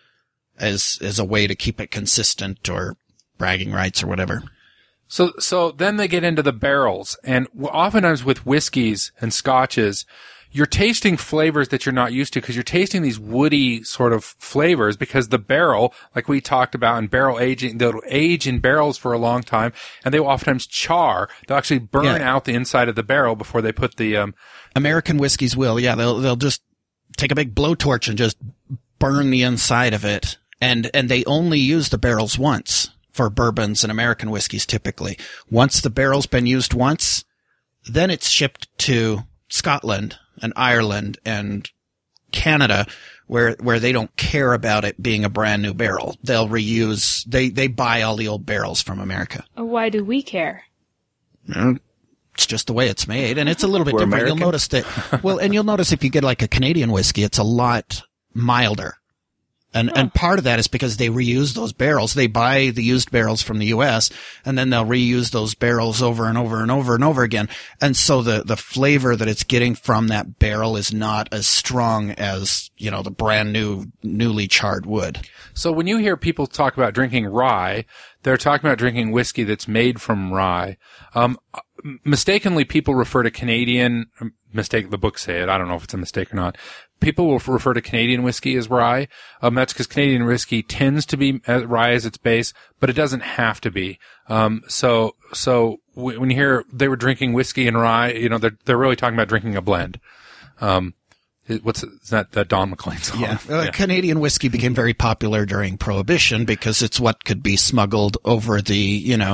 C: as, as a way to keep it consistent or bragging rights or whatever.
A: So, so then they get into the barrels, and oftentimes with whiskeys and scotches, you're tasting flavors that you're not used to because you're tasting these woody sort of flavors because the barrel, like we talked about in barrel aging, they'll age in barrels for a long time, and they will oftentimes char. They'll actually burn
C: Yeah.
A: out the inside of the barrel before they put the, um,
C: American whiskeys will, yeah, they'll, they'll just take a big blowtorch and just burn the inside of it. And, and they only use the barrels once for bourbons and American whiskeys typically. Once the barrel's been used once, then it's shipped to Scotland and Ireland and Canada where, where they don't care about it being a brand new barrel. They'll reuse, they, they buy all the old barrels from America.
B: Oh, why do we care?
C: Mm, It's just the way it's made, and it's a little bit
D: We're
C: different.
D: American.
C: You'll notice that, well, and you'll notice if you get like a Canadian whiskey, it's a lot milder. And, and part of that is because they reuse those barrels. They buy the used barrels from the U S and then they'll reuse those barrels over and over and over and over again. And so the, the flavor that it's getting from that barrel is not as strong as, you know, the brand new, newly charred wood.
A: So when you hear people talk about drinking rye, they're talking about drinking whiskey that's made from rye. Um, mistakenly, people refer to Canadian, mistake, the books say it, I don't know if it's a mistake or not. People will refer to Canadian whiskey as rye. Um, that's because Canadian whiskey tends to be uh, rye as its base, but it doesn't have to be. Um, so, so w- when you hear they were drinking whiskey and rye, you know, they're, they're really talking about drinking a blend. Um, it, what's, is that, that Don McLean song?
C: Yeah. Uh, Canadian whiskey became very popular during Prohibition because it's what could be smuggled over the, you know,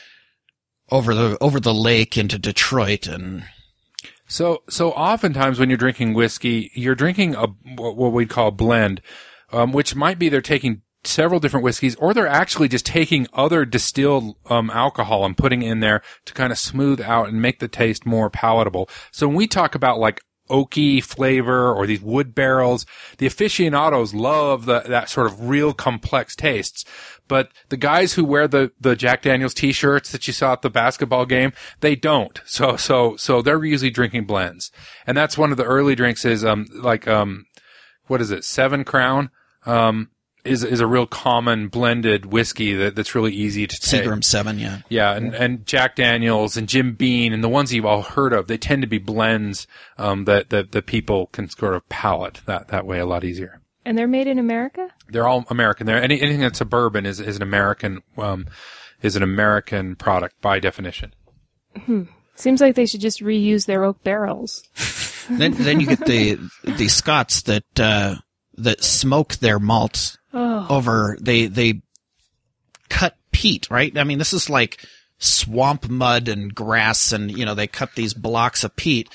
C: over the, over the lake into Detroit. And
A: So, so oftentimes when you're drinking whiskey, you're drinking a, what we'd call a blend, um, which might be they're taking several different whiskeys, or they're actually just taking other distilled, um, alcohol and putting it in there to kind of smooth out and make the taste more palatable. So when we talk about like oaky flavor or these wood barrels, the aficionados love the, that sort of real complex tastes. But the guys who wear the, the Jack Daniels t-shirts that you saw at the basketball game, they don't. So, so, so they're usually drinking blends. And that's one of the early drinks is, um, like, um, what is it? Seven Crown, um, is, is a real common blended whiskey that, that's really easy to take.
C: Seagram seven, yeah.
A: Yeah. And, and Jack Daniels and Jim Beam and the ones you've all heard of, they tend to be blends, um, that, that, that people can sort of palate that, that way a lot easier.
B: And they're made in America?
A: They're all American. They're any, anything that's a bourbon is, is an American, um, is an American product by definition.
B: Hmm. Seems like they should just reuse their oak barrels.
C: then, then you get the, the Scots that, uh, that smoke their malts
B: Oh.
C: over, they, they cut peat, right? I mean, this is like swamp mud and grass and, you know, they cut these blocks of peat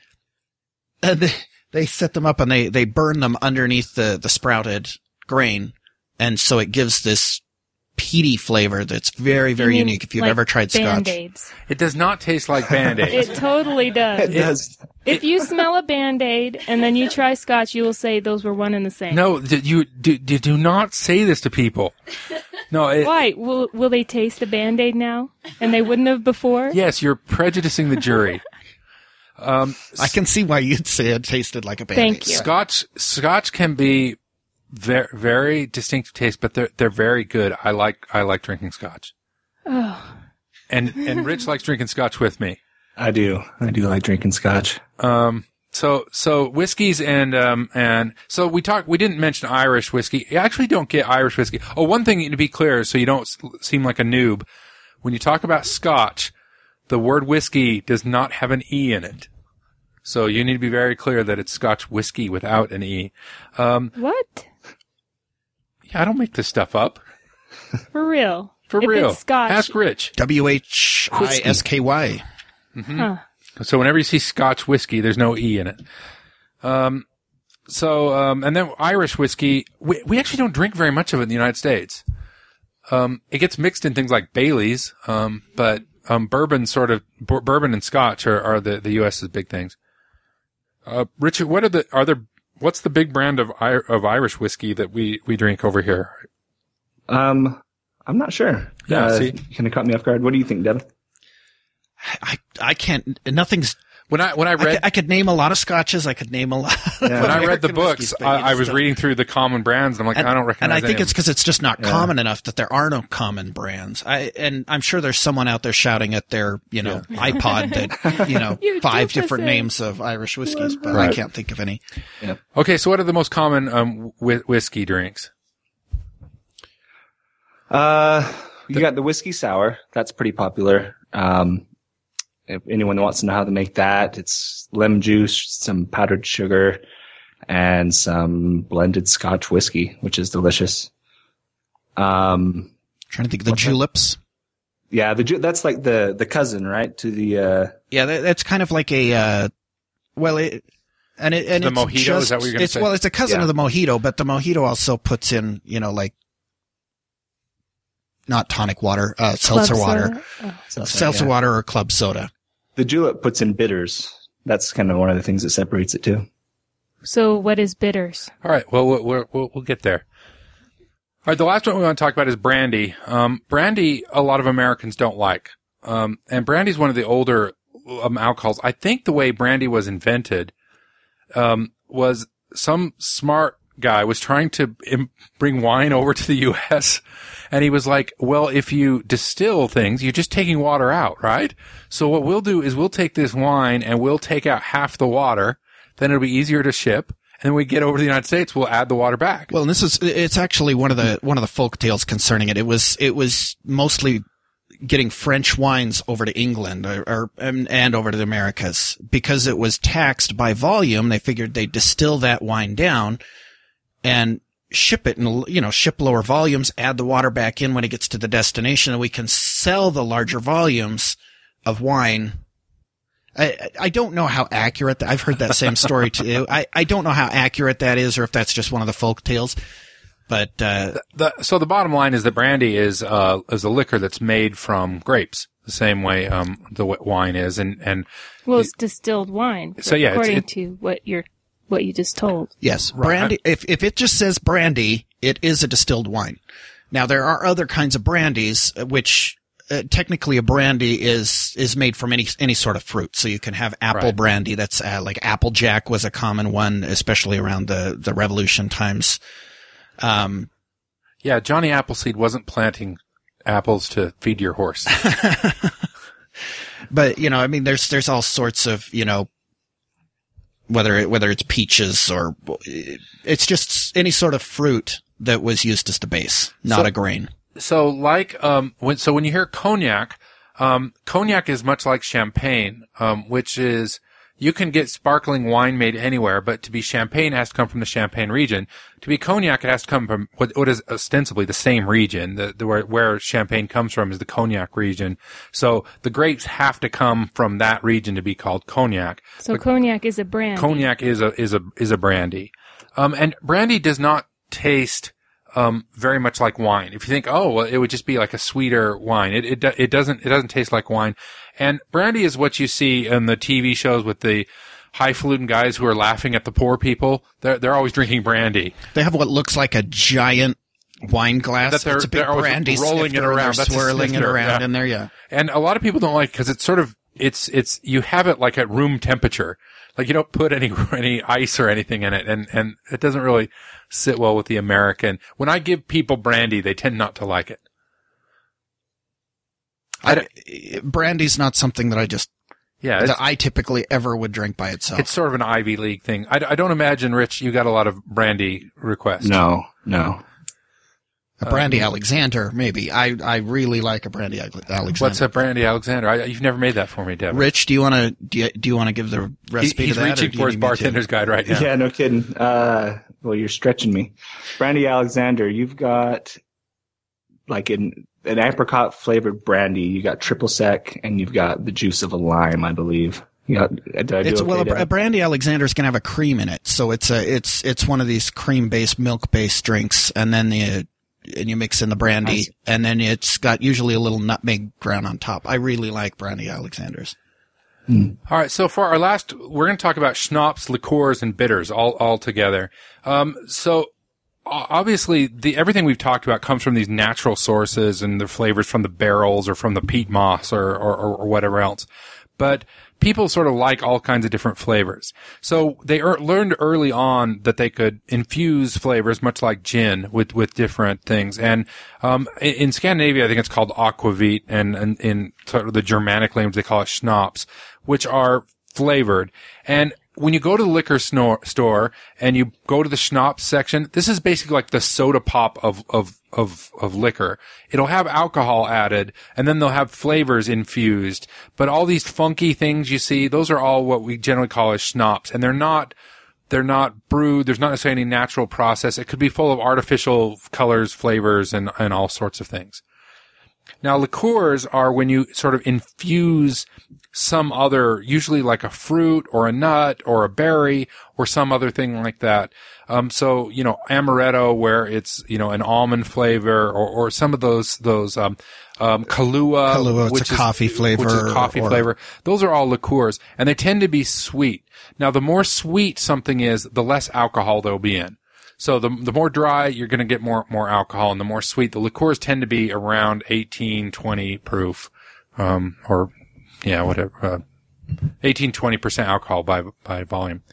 C: and they, they set them up and they, they burn them underneath the, the sprouted grain. And so it gives this peaty flavor that's very, very
B: You mean
C: unique if you've
B: like
C: ever tried Scotch.
B: Band-Aids.
A: It does not taste like Band-Aids.
B: It totally does.
D: It does.
B: If you smell a Band-Aid and then you try Scotch, you will say those were one and the same.
A: No, d- you do, do, do not say this to people. No, it,
B: Why? Will will they taste a Band-Aid now? And they wouldn't have before?
A: yes, you're prejudicing the jury. Um,
C: I can see why you'd say it tasted like a Band-Aid.
B: Thank you.
A: Scotch, Scotch can be very, very distinctive taste, but they're, they're very good. I like, I like drinking Scotch.
B: Oh.
A: And, and Rich likes drinking Scotch with me.
D: I do. I do like drinking scotch.
A: Um, so, so whiskeys and, um, and so we talked, we didn't mention Irish whiskey. You actually don't get Irish whiskey. Oh, one thing to be clear, so you don't s- seem like a noob. When you talk about Scotch, the word whiskey does not have an E in it. So you need to be very clear that it's Scotch whiskey without an E. Um,
B: What?
A: Yeah, I don't make this stuff up.
B: For real.
A: For
B: if
A: real.
B: It's Scotch.
A: Ask Rich.
C: W H I S K Y.
A: Mm-hmm.
B: Huh.
A: So whenever you see Scotch whiskey, there's no E in it. Um, so, um, and then Irish whiskey, we, we actually don't drink very much of it in the United States. Um, it gets mixed in things like Bailey's, um, but, um, bourbon sort of, b- bourbon and Scotch are, are the, the U S's big things. Uh, Richard, what are the, are there, what's the big brand of, of Irish whiskey that we, we drink over here?
D: Um, I'm not sure.
A: Yeah,
D: uh,
A: see?
D: Kind of caught me off guard. What do you think, Deb?
C: I, I can't, nothing's,
A: When I, when I
C: I
A: read,
C: could, I could name a lot of scotches. I could name a lot.
D: Yeah.
A: when I read the
C: American
A: books,
C: whiskeys, but you
A: I, I
C: just
A: was
C: don't-
A: reading through the common brands, and I'm like,
C: And,
A: I don't recognize
C: and I
A: any
C: think
A: of
C: it's
A: them.
C: because it's just not
D: Yeah.
C: common enough that there are no common brands. I and I'm sure there's someone out there shouting at their, you know, iPod that, you know,
B: You
C: five
B: duplicate.
C: different names of Irish whiskeys, but
A: Right.
C: I can't think of any.
A: Okay, so what are the most common um, whi- whiskey drinks?
D: Uh, you got the whiskey sour. That's pretty popular. Um, if anyone wants to know how to make that, it's lemon juice, some powdered sugar, and some blended Scotch whiskey, which is delicious. Um,
C: trying to think of the
D: What's that?
C: juleps.
D: yeah, the ju- that's like the the cousin, right, to the uh,
C: Yeah, that, that's kind of like a, uh, well, it, and it, and
A: The
C: it's
A: mojito, is
C: just,
A: that what you're gonna
C: it's,
A: say?
C: well, it's a cousin
D: Yeah.
C: of the mojito, but the mojito also puts in, you know, like, not tonic water, uh, seltzer
B: Club
C: water,
B: soda. Oh.
D: so-
C: seltzer
D: yeah.
C: water or club soda.
D: The julep puts in bitters. That's kind of one of the things that separates it too.
B: So what is bitters?
A: All right, well, we'll, we'll, we'll we'll get there. All right, the last one we want to talk about is brandy. Um, brandy, a lot of Americans don't like. Um, and brandy is one of the older um, alcohols. I think the way brandy was invented um, was some smart guy was trying to Im- bring wine over to the U S And he was like, well, if you distill things, you're just taking water out, right? So what we'll do is we'll take this wine and we'll take out half the water. Then it'll be easier to ship. And then we get over to the United States, we'll add the water back.
C: Well, and this is, it's actually one of the, one of the folk tales concerning it. It was, it was mostly getting French wines over to England or, or and, and over to the Americas because it was taxed by volume. They figured they'd distill that wine down and ship it and, you know, ship lower volumes, add the water back in when it gets to the destination, and we can sell the larger volumes of wine. I, I don't know how accurate that, I've heard that same story too. I, I don't know how accurate that is or if that's just one of the folk tales, but, uh,
A: The, so the bottom line is that brandy is uh is a liquor that's made from grapes, the same way um the w- wine is, and and
B: Well, it's distilled wine.
A: So, yeah, it's-
B: according
A: it-
B: to what you're what you just told.
C: yes, brandy, if, if it just says brandy, it is a distilled wine. Now there are other kinds of brandies, uh, which, uh, technically a brandy is, is made from any, any sort of fruit. So you can have apple
A: Right.
C: brandy. That's, uh, like Applejack was a common one, especially around the, the Revolution times. Um,
A: yeah, Johnny Appleseed wasn't planting apples to feed your horse.
C: But, you know, I mean, there's, there's all sorts of, you know, whether it, whether it's peaches or it's just any sort of fruit that was used as the base, not
A: So-
C: a grain.
A: So like um when so when you hear cognac, um cognac is much like champagne, um which is you can get sparkling wine made anywhere, but to be champagne it has to come from the Champagne region. To be cognac it has to come from what, what is ostensibly the same region. The, the where, where champagne comes from is the cognac region. So the grapes have to come from that region to be called cognac.
B: So cognac is a brand.
A: Cognac is a is a is a brandy, um, and brandy does not taste um very much like wine. If you think, oh, well, it would just be like a sweeter wine, it it do- it doesn't it doesn't taste like wine. And brandy is what you see in the T V shows with the highfalutin guys who are laughing at the poor people. They're they're always drinking brandy.
C: They have what looks like a giant wine glass.
A: That they're-
C: it's a big
A: they're always
C: brandy
A: rolling
C: snifter
A: it
C: and they're
A: around. That's a
C: swirling it
A: snifter,
C: around
A: yeah.
C: in there. Yeah.
A: And a lot of people don't like because it's sort of it's it's you have it like at room temperature. Like you don't put any any ice or anything in it, and and it doesn't really sit well with the American. When I give people brandy, they tend not to like it.
C: I, brandy's not something that I just,
A: Yeah, it's,
C: that I typically ever would drink by itself.
A: it's sort of an Ivy League thing. I, I don't imagine, Rich, you got a lot of brandy requests.
D: No, no.
C: a brandy Alexander, maybe. I, I really like a brandy Alexander.
A: What's a brandy Alexander? I, you've never made that for me, Devin.
C: Rich, do you want to, do you, do you want to give the
A: He,
C: recipe
A: he's
C: to that? or
A: reaching
C: do
A: for
C: you
A: his
C: need me to?
A: bartender's guide right now.
D: Yeah, no kidding. Uh, well, you're stretching me. Brandy Alexander, you've got like an, an apricot flavored brandy. You got triple sec and you've got the juice of a lime, I believe. You got, did I do
C: It's
D: okay
C: well, a,
D: there?
C: a brandy Alexander is going to have a cream in it, so it's a it's it's one of these cream based, milk based drinks, and then you and you mix in the brandy,
D: Nice.
C: and then it's got usually a little nutmeg ground on top. I really like brandy Alexanders.
A: All right. So for our last, we're going to talk about schnapps, liqueurs, and bitters all, all together. Um, so o- obviously the, everything we've talked about comes from these natural sources and the flavors from the barrels or from the peat moss or, or, or whatever else. But people sort of like all kinds of different flavors. So they er- learned early on that they could infuse flavors, much like gin, with, with different things. And, um, in, in Scandinavia, I think it's called aquavit, and, and in sort of the Germanic language, they call it schnapps, which are flavored. And when you go to the liquor snor- store and you go to the schnapps section, this is basically like the soda pop of, of, of, of liquor. It'll have alcohol added, and then they'll have flavors infused. But all these funky things you see, those are all what we generally call as schnapps. And they're not, they're not brewed. There's not necessarily any natural process. It could be full of artificial colors, flavors, and, and all sorts of things. Now, liqueurs are when you sort of infuse some other, usually like a fruit or a nut or a berry or some other thing like that. Um, so, you know, amaretto, where it's, you know, an almond flavor, or, or some of those, those, um, um, Kahlua,
C: Kahlua, it's
A: which
C: a
A: is,
C: coffee flavor,
A: which is coffee
C: or-
A: flavor. Those are all liqueurs, and they tend to be sweet. Now, the more sweet something is, the less alcohol there'll be in. So the the more dry, you're going to get more more alcohol, and the more sweet. The liqueurs tend to be around eighteen, twenty proof, um, or yeah, whatever, uh, eighteen, twenty percent alcohol by by volume.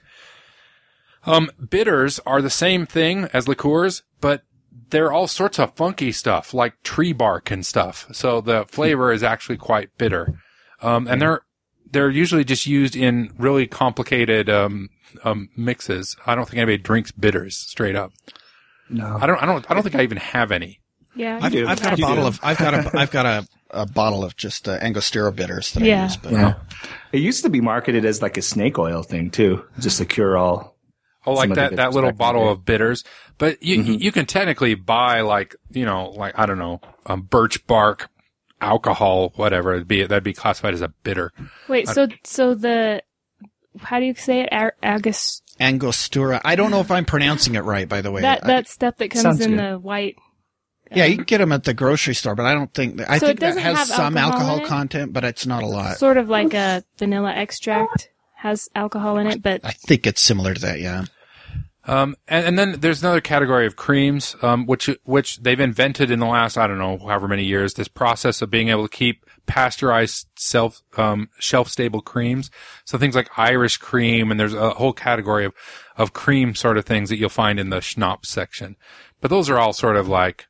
A: Um, bitters are the same thing as liqueurs, but they're all sorts of funky stuff, like tree bark and stuff. So the flavor is actually quite bitter, um, and they're they're usually just used in really complicated um. Um, mixes. I don't think anybody drinks bitters straight up.
D: No.
A: I don't. I don't. I don't think I even have any.
B: Yeah.
C: I've,
D: do.
C: I've got a
D: You
C: bottle
D: do.
C: of I've got a I've got a, a bottle of just uh, Angostura bitters that
B: Yeah.
C: I use. But
D: Yeah. It used to be marketed as like a snake oil thing too, just to cure all.
A: Oh, like
D: Some of the
A: that, that
D: bitters
A: little
D: back in the
A: bottle
D: day.
A: of bitters. But you,
D: Mhm.
A: you can technically buy like, you know, like, I don't know, um, birch bark, alcohol, whatever. It'd be, that'd be classified as a bitter.
B: Wait, so so the how do you say it? Ar- Agus
C: Angostura. I don't know if I'm pronouncing it right, by the way.
B: that
C: I-
B: that stuff that comes
D: Sounds
B: in
D: good.
B: the white.
C: yeah, you can get them at the grocery store, but I don't think that, I
B: So it
C: think that
B: doesn't
C: has
B: have
C: some
B: alcohol
C: alcohol
B: in it?
C: content, but it's not a lot.
B: Sort of like a vanilla extract has alcohol in it, but
C: I think it's similar to that. Yeah.
A: Um, and, and then there's another category of creams, um, which, which they've invented in the last, I don't know, however many years, this process of being able to keep pasteurized self, um, shelf-stable creams. So things like Irish cream, and there's a whole category of, of cream sort of things that you'll find in the schnapps section. But those are all sort of like,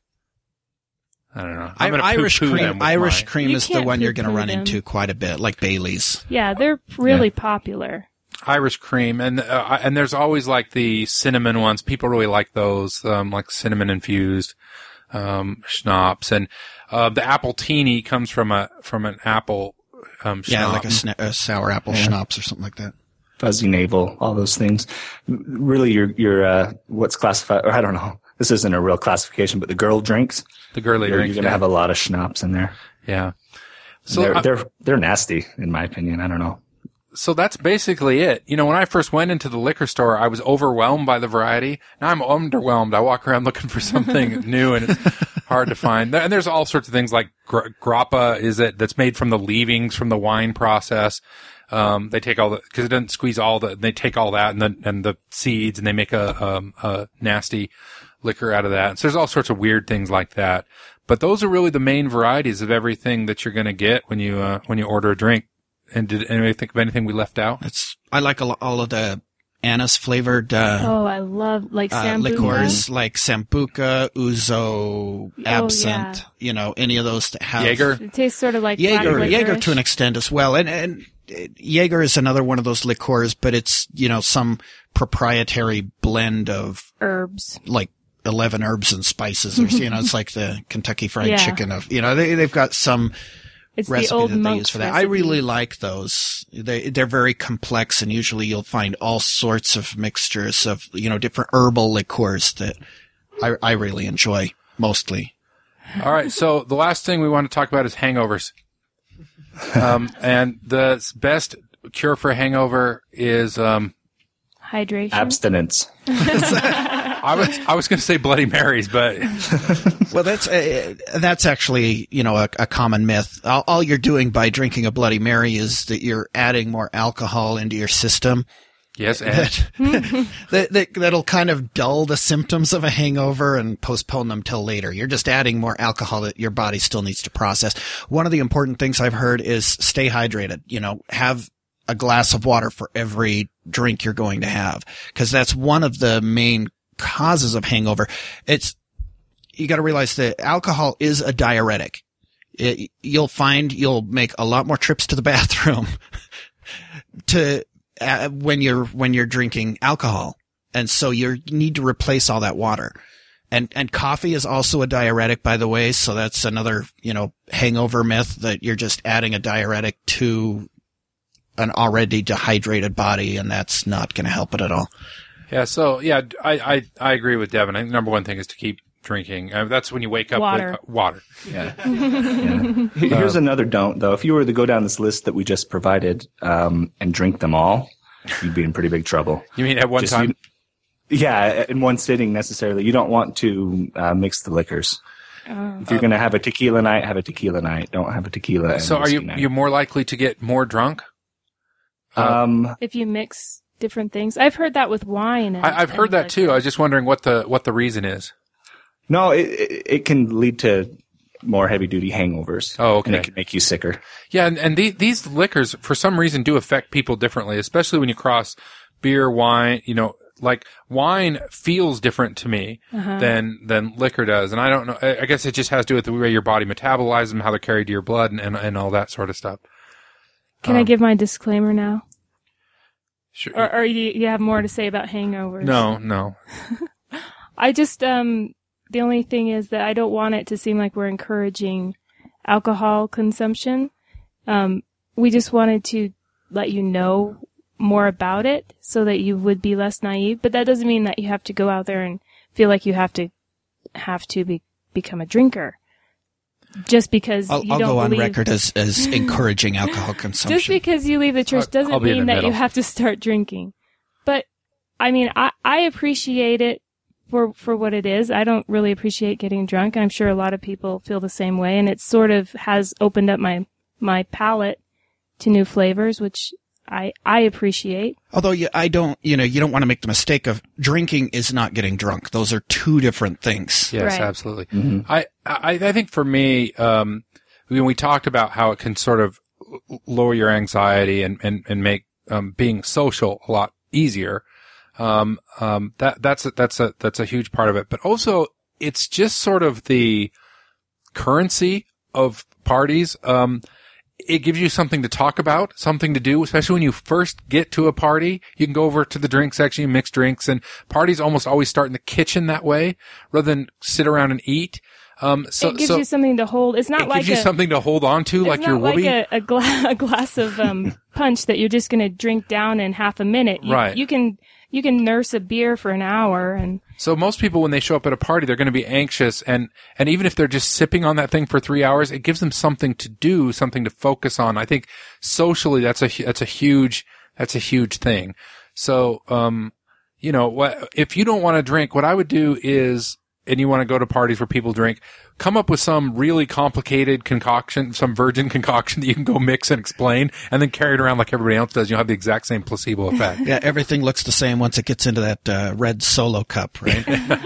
A: I don't know. I'm gonna
C: Irish
A: poo-poo them
C: cream.
A: with
C: Irish
A: my-
C: cream
B: You
C: is the
B: can't
C: one you're going to
B: poo-poo
C: run
B: them.
C: into quite a bit, like Bailey's.
B: yeah, they're really popular.
A: Irish cream, and uh, and there's always like the cinnamon ones. People really like those, um, like cinnamon infused um, schnapps, and uh, the appletini comes from a from an apple um,
C: Yeah,
A: schnapps.
C: like a, sna- a sour apple schnapps or something like that.
D: Fuzzy navel, all those things. Really, your your uh, what's classified, or I don't know. This isn't a real classification, but the girl drinks.
A: the girly
D: You're,
A: drinks.
D: you're gonna
A: yeah.
D: have a lot of schnapps in there.
A: yeah. So
D: they're
A: uh,
D: they're they're nasty, in my opinion. I don't know.
A: so that's basically it. You know, when I first went into the liquor store, I was overwhelmed by the variety. Now I'm underwhelmed. I walk around looking for something new, and it's hard to find. And there's all sorts of things like gra- grappa, is it, that's made from the leavings from the wine process. Um, they take all the, cause it doesn't squeeze all the, they take all that and the, and the seeds, and they make a, um, a nasty liquor out of that. So there's all sorts of weird things like that. But those are really the main varieties of everything that you're going to get when you, uh, when you order a drink. And did anybody think of anything we left out?
C: It's I like a lo- all of the anise flavored uh,
B: Oh, I love like
C: uh,
B: sambuca.
C: liqueurs like Sambuca, Ouzo, Absinthe.
B: yeah.
C: You know, any of those that have
A: Jaeger?
B: It tastes sort of like
C: Jaeger,
B: black
C: Jaeger
B: licorice.
C: to an extent as well, and and uh, Jaeger is another one of those liqueurs, but it's you know some proprietary blend of
B: herbs.
C: like eleven herbs and spices, or you know, it's like the Kentucky Fried
B: Yeah.
C: Chicken of you know they they've got some
B: It's
C: recipe
B: the old
C: that they
B: monk's
C: use for that.
B: recipe.
C: I really like those. They they're very complex, and usually you'll find all sorts of mixtures of, you know, different herbal liqueurs that I I really enjoy mostly.
A: All right, so the last thing we want to talk about is hangovers. Um, and the best cure for a hangover is um,
B: Hydration.
D: Abstinence.
A: I was I was going to say Bloody Marys, but
C: Well, that's uh, that's actually, you know, a, a common myth. All, all you're doing by drinking a Bloody Mary is that you're adding more alcohol into your system.
A: yes, and
C: That, that, that that'll kind of dull the symptoms of a hangover and postpone them till later. You're just adding more alcohol that your body still needs to process. One of the important things I've heard is stay hydrated. You know, have a glass of water for every drink you're going to have, because that's one of the main causes of hangover. It's, you got to realize that alcohol is a diuretic. It, you'll find you'll make a lot more trips to the bathroom to uh, when you're when you're drinking alcohol, and so you need to replace all that water. And and coffee is also a diuretic, by the way, so that's another, you know, hangover myth, that you're just adding a diuretic to an already dehydrated body, and that's not going to help it at all.
A: yeah. So yeah, I, I I agree with Devin. I think the number one thing is to keep drinking. Uh, that's when you wake up
B: Water.
A: with uh, water.
D: Yeah. yeah. Here's another don't, though. If you were to go down this list that we just provided um, and drink them all, you'd be in pretty big trouble.
A: You mean at one
D: Just
A: time?
D: you- yeah, in one sitting necessarily. You don't want to uh, mix the liquors.
B: Oh.
D: If you're going to have a tequila night, have a tequila night. Don't have a tequila. and
A: So are
D: whiskey
A: you
D: night.
A: you're more likely to get more drunk? Uh,
D: Um,
B: If you mix different things. I've heard that with wine. And,
A: I, I've heard
B: and
A: that
B: like
A: too. I was just wondering what the what the reason is.
D: no, it, it it can lead to more heavy duty hangovers.
A: Oh, okay.
D: And it can make you sicker.
A: Yeah, and, and the, these liquors, for some reason, do affect people differently, especially when you cross beer, wine. You know, like wine feels different to me
B: Uh-huh.
A: than than liquor does, and I don't know. I I guess it just has to do with the way your body metabolizes them, how they're carried to your blood, and and, and all that sort of stuff.
B: Can I
A: Um,
B: give my disclaimer now?
A: Sure.
B: Or, or you, you have more to say about hangovers?
A: no, no.
B: I just, um, the only thing is that I don't want it to seem like we're encouraging alcohol consumption. Um, we just wanted to let you know more about it so that you would be less naive. But that doesn't mean that you have to go out there and feel like you have to have to be, become a drinker. Just because
C: I'll,
B: you
C: I'll
B: don't
C: go on
B: believe,
C: record as, as encouraging alcohol
B: just
C: consumption.
B: because you leave the church
A: I'll-
B: doesn't
A: I'll be in
B: mean
A: the
B: that you
A: middle.
B: have to start drinking. But I mean, I, I appreciate it for for what it is. I don't really appreciate getting drunk. I'm sure a lot of people feel the same way, and it sort of has opened up my my palate to new flavors, which I I appreciate.
C: Although you, I don't, you know, you don't want to make the mistake of drinking is not getting drunk. Those are two different things.
A: Yes,
B: Right.
A: absolutely. I, I I think for me, um, when we talked about how it can sort of l- lower your anxiety and and and make um, being social a lot easier. Um, um, that that's a, that's a that's a huge part of it. But also, it's just sort of the currency of parties. Um, it gives you something to talk about, something to do, especially when you first get to a party. You can go over to the drink section, you mix drinks, and parties almost always start in the kitchen that way rather than sit around and eat. Um, so,
B: it gives
A: so
B: you something to hold. It's not
A: it
B: like
A: gives you
B: a,
A: something to hold on to,
B: it's
A: like
B: not
A: your
B: like
A: whoopee.
B: a, a, gla- a glass of um, punch that you're just going to drink down in half a minute. You,
A: Right.
B: You can you can nurse a beer for an hour, and
A: So most people, when they show up at a party, they're going to be anxious, and and even if they're just sipping on that thing for three hours, it gives them something to do, something to focus on. I think socially, that's a hu- that's a huge that's a huge thing. So, um, you know, what if you don't want to drink? What I would do is, and you want to go to parties where people drink, come up with some really complicated concoction, some virgin concoction that you can go mix and explain, and then carry it around like everybody else does. You'll have the exact same placebo effect.
C: Yeah, everything looks the same once it gets into that uh, red Solo cup, right?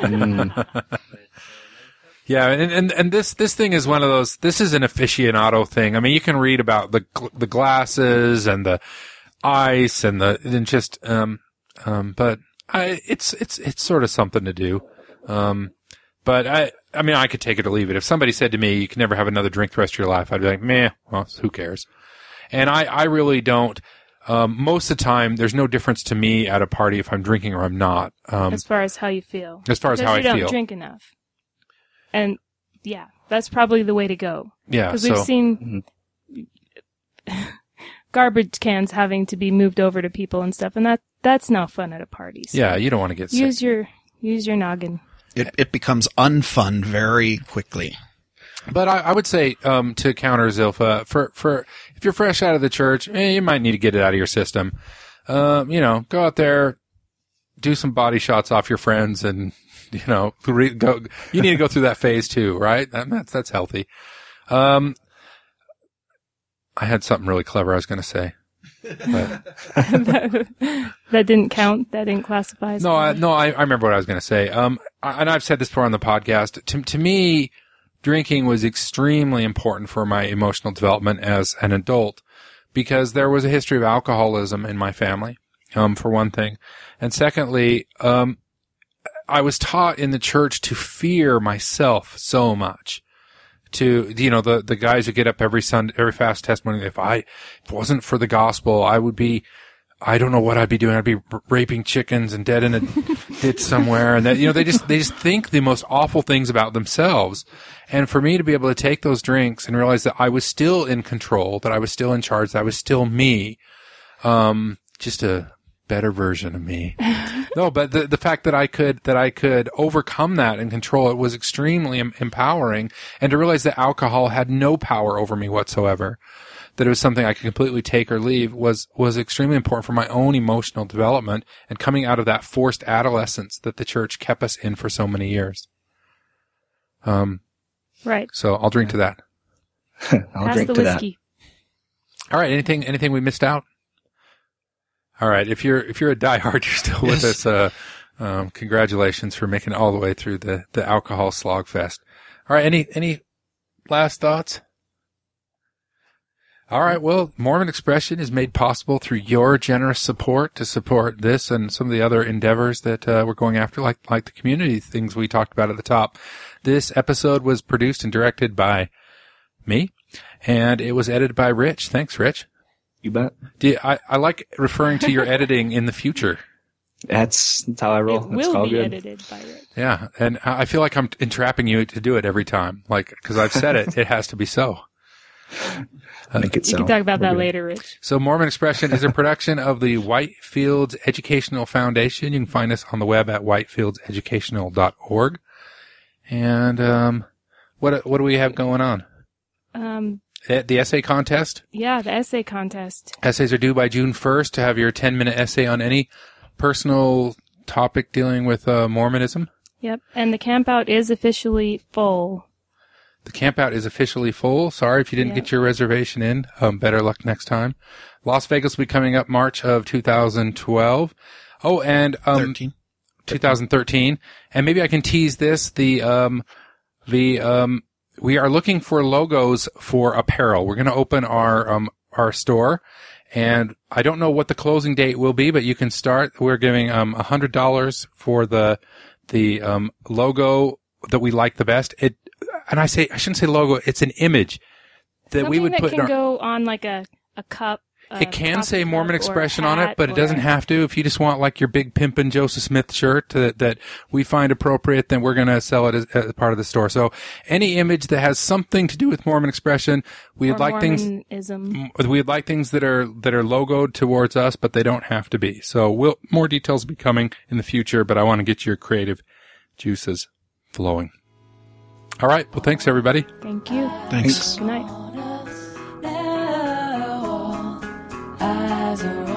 A: Yeah, and, and and this this thing is one of those. This is an aficionado thing. I mean, you can read about the gl- the glasses and the ice and the and just um um, but I it's it's it's sort of something to do. Um, but I I mean, I could take it or leave it. If somebody said to me, "You can never have another drink the rest of your life," I'd be like, "Meh, well, who cares?" And I I really don't. Um, most of the time, there's no difference to me at a party if I'm drinking or I'm not. Um,
B: as far as how you feel,
A: as far as
B: because
A: how
B: you
A: I
B: don't
A: feel.
B: drink enough, and yeah, that's probably the way to go.
A: Yeah.
B: Because
A: So
B: we've seen garbage cans having to be moved over to people and stuff, and that that's not fun at a party. So
A: Yeah, you don't want to get sick.
B: use your use your noggin.
C: It it becomes unfun very quickly.
A: But I, I would say, um, to counter Zilpha, for, for, if you're fresh out of the church, eh, you might need to get it out of your system. Um, you know, go out there, do some body shots off your friends and, you know, re- go, you need to go through that phase too, right? That, that's, that's healthy. Um, I had something really clever I was going to say. But,
B: that, that didn't count. That didn't classify. As
A: no, I, no, I, I remember what I was going to say. Um, I, and I've said this before on the podcast. To, to me, drinking was extremely important for my emotional development as an adult because there was a history of alcoholism in my family, um, for one thing. And secondly, um, I was taught in the church to fear myself so much. To, you know, the, the guys who get up every Sunday, every fast testimony, if I, if it wasn't for the gospel, I would be, I don't know what I'd be doing. I'd be r- raping chickens and dead in a ditch somewhere. And that, you know, they just, they just think the most awful things about themselves. And for me to be able to take those drinks and realize that I was still in control, that I was still in charge, that I was still me, um, just a better version of me. No, but the, the fact that I could, that I could overcome that and control it was extremely em- empowering. And to realize that alcohol had no power over me whatsoever, that it was something I could completely take or leave was, was extremely important for my own emotional development and coming out of that forced adolescence that the church kept us in for so many years. Um,
B: right.
A: So I'll drink to that.
D: I'll
B: Pass
D: drink
B: the
D: to
B: whiskey.
A: All right. Anything, anything we missed out? All right. If you're, if you're a diehard, you're still with us. Uh, um, congratulations for making it all the way through the, the alcohol slog fest. All right. Any, any last thoughts? All right. Well, Mormon Expression is made possible through your generous support to support this and some of the other endeavors that uh, we're going after, like like the community things we talked about at the top. This episode was produced and directed by me, and it was edited by Rich. Thanks, Rich.
D: You bet.
A: Do you, I, I like referring to your editing in the future.
D: That's, that's how I roll.
B: It
D: That's
B: will
D: all
B: be
D: good.
B: edited by Rich.
A: Yeah, and I I feel like I'm entrapping you to do it every time, like because I've said it. It has to be so.
D: Make it
B: You
D: so.
B: can talk about
D: We're
B: that
D: good.
B: later, Rich.
A: So Mormon Expression is a production of the Whitefields Educational Foundation. You can find us on the web at whitefields educational dot org. And um, what what do we have going on?
B: Um,
A: Eh, The essay contest.
B: yeah, the essay contest.
A: Essays are due by June first to have your ten-minute essay on any personal topic dealing with uh, Mormonism.
B: Yep, and the campout is officially full.
A: The campout is officially full. Sorry if you didn't
B: Yeah.
A: get your reservation in. Um, better luck next time. Las Vegas will be coming up March of two thousand twelve. Oh, and um,
C: Thirteen.
A: twenty thirteen. And maybe I can tease this. The um, the um, we are looking for logos for apparel. We're going to open our um our store, and I don't know what the closing date will be, but you can start. We're giving um a hundred dollars for the the um logo that we like the best. It. And I say, I shouldn't say logo, it's an image that
B: Something
A: we would
B: that
A: put
B: can
A: in our,
B: go on like a, a cup. A
A: it can
B: coffee
A: say Mormon
B: cup or a
A: Expression on it,
B: hat
A: but it
B: or
A: doesn't
B: a-
A: have to. If you just want like your big pimpin' Joseph Smith shirt to, that we find appropriate, then we're going to sell it as, as part of the store. So any image that has something to do with Mormon Expression, we'd
B: or
A: like things,
B: Mormonism.
A: we'd like things that are, that are logoed towards us, but they don't have to be. So we'll, more details will be coming in the future, but I want to get your creative juices flowing. All right. Well, thanks everybody.
B: Thank you.
C: Thanks.
B: Good night.
E: Eyes are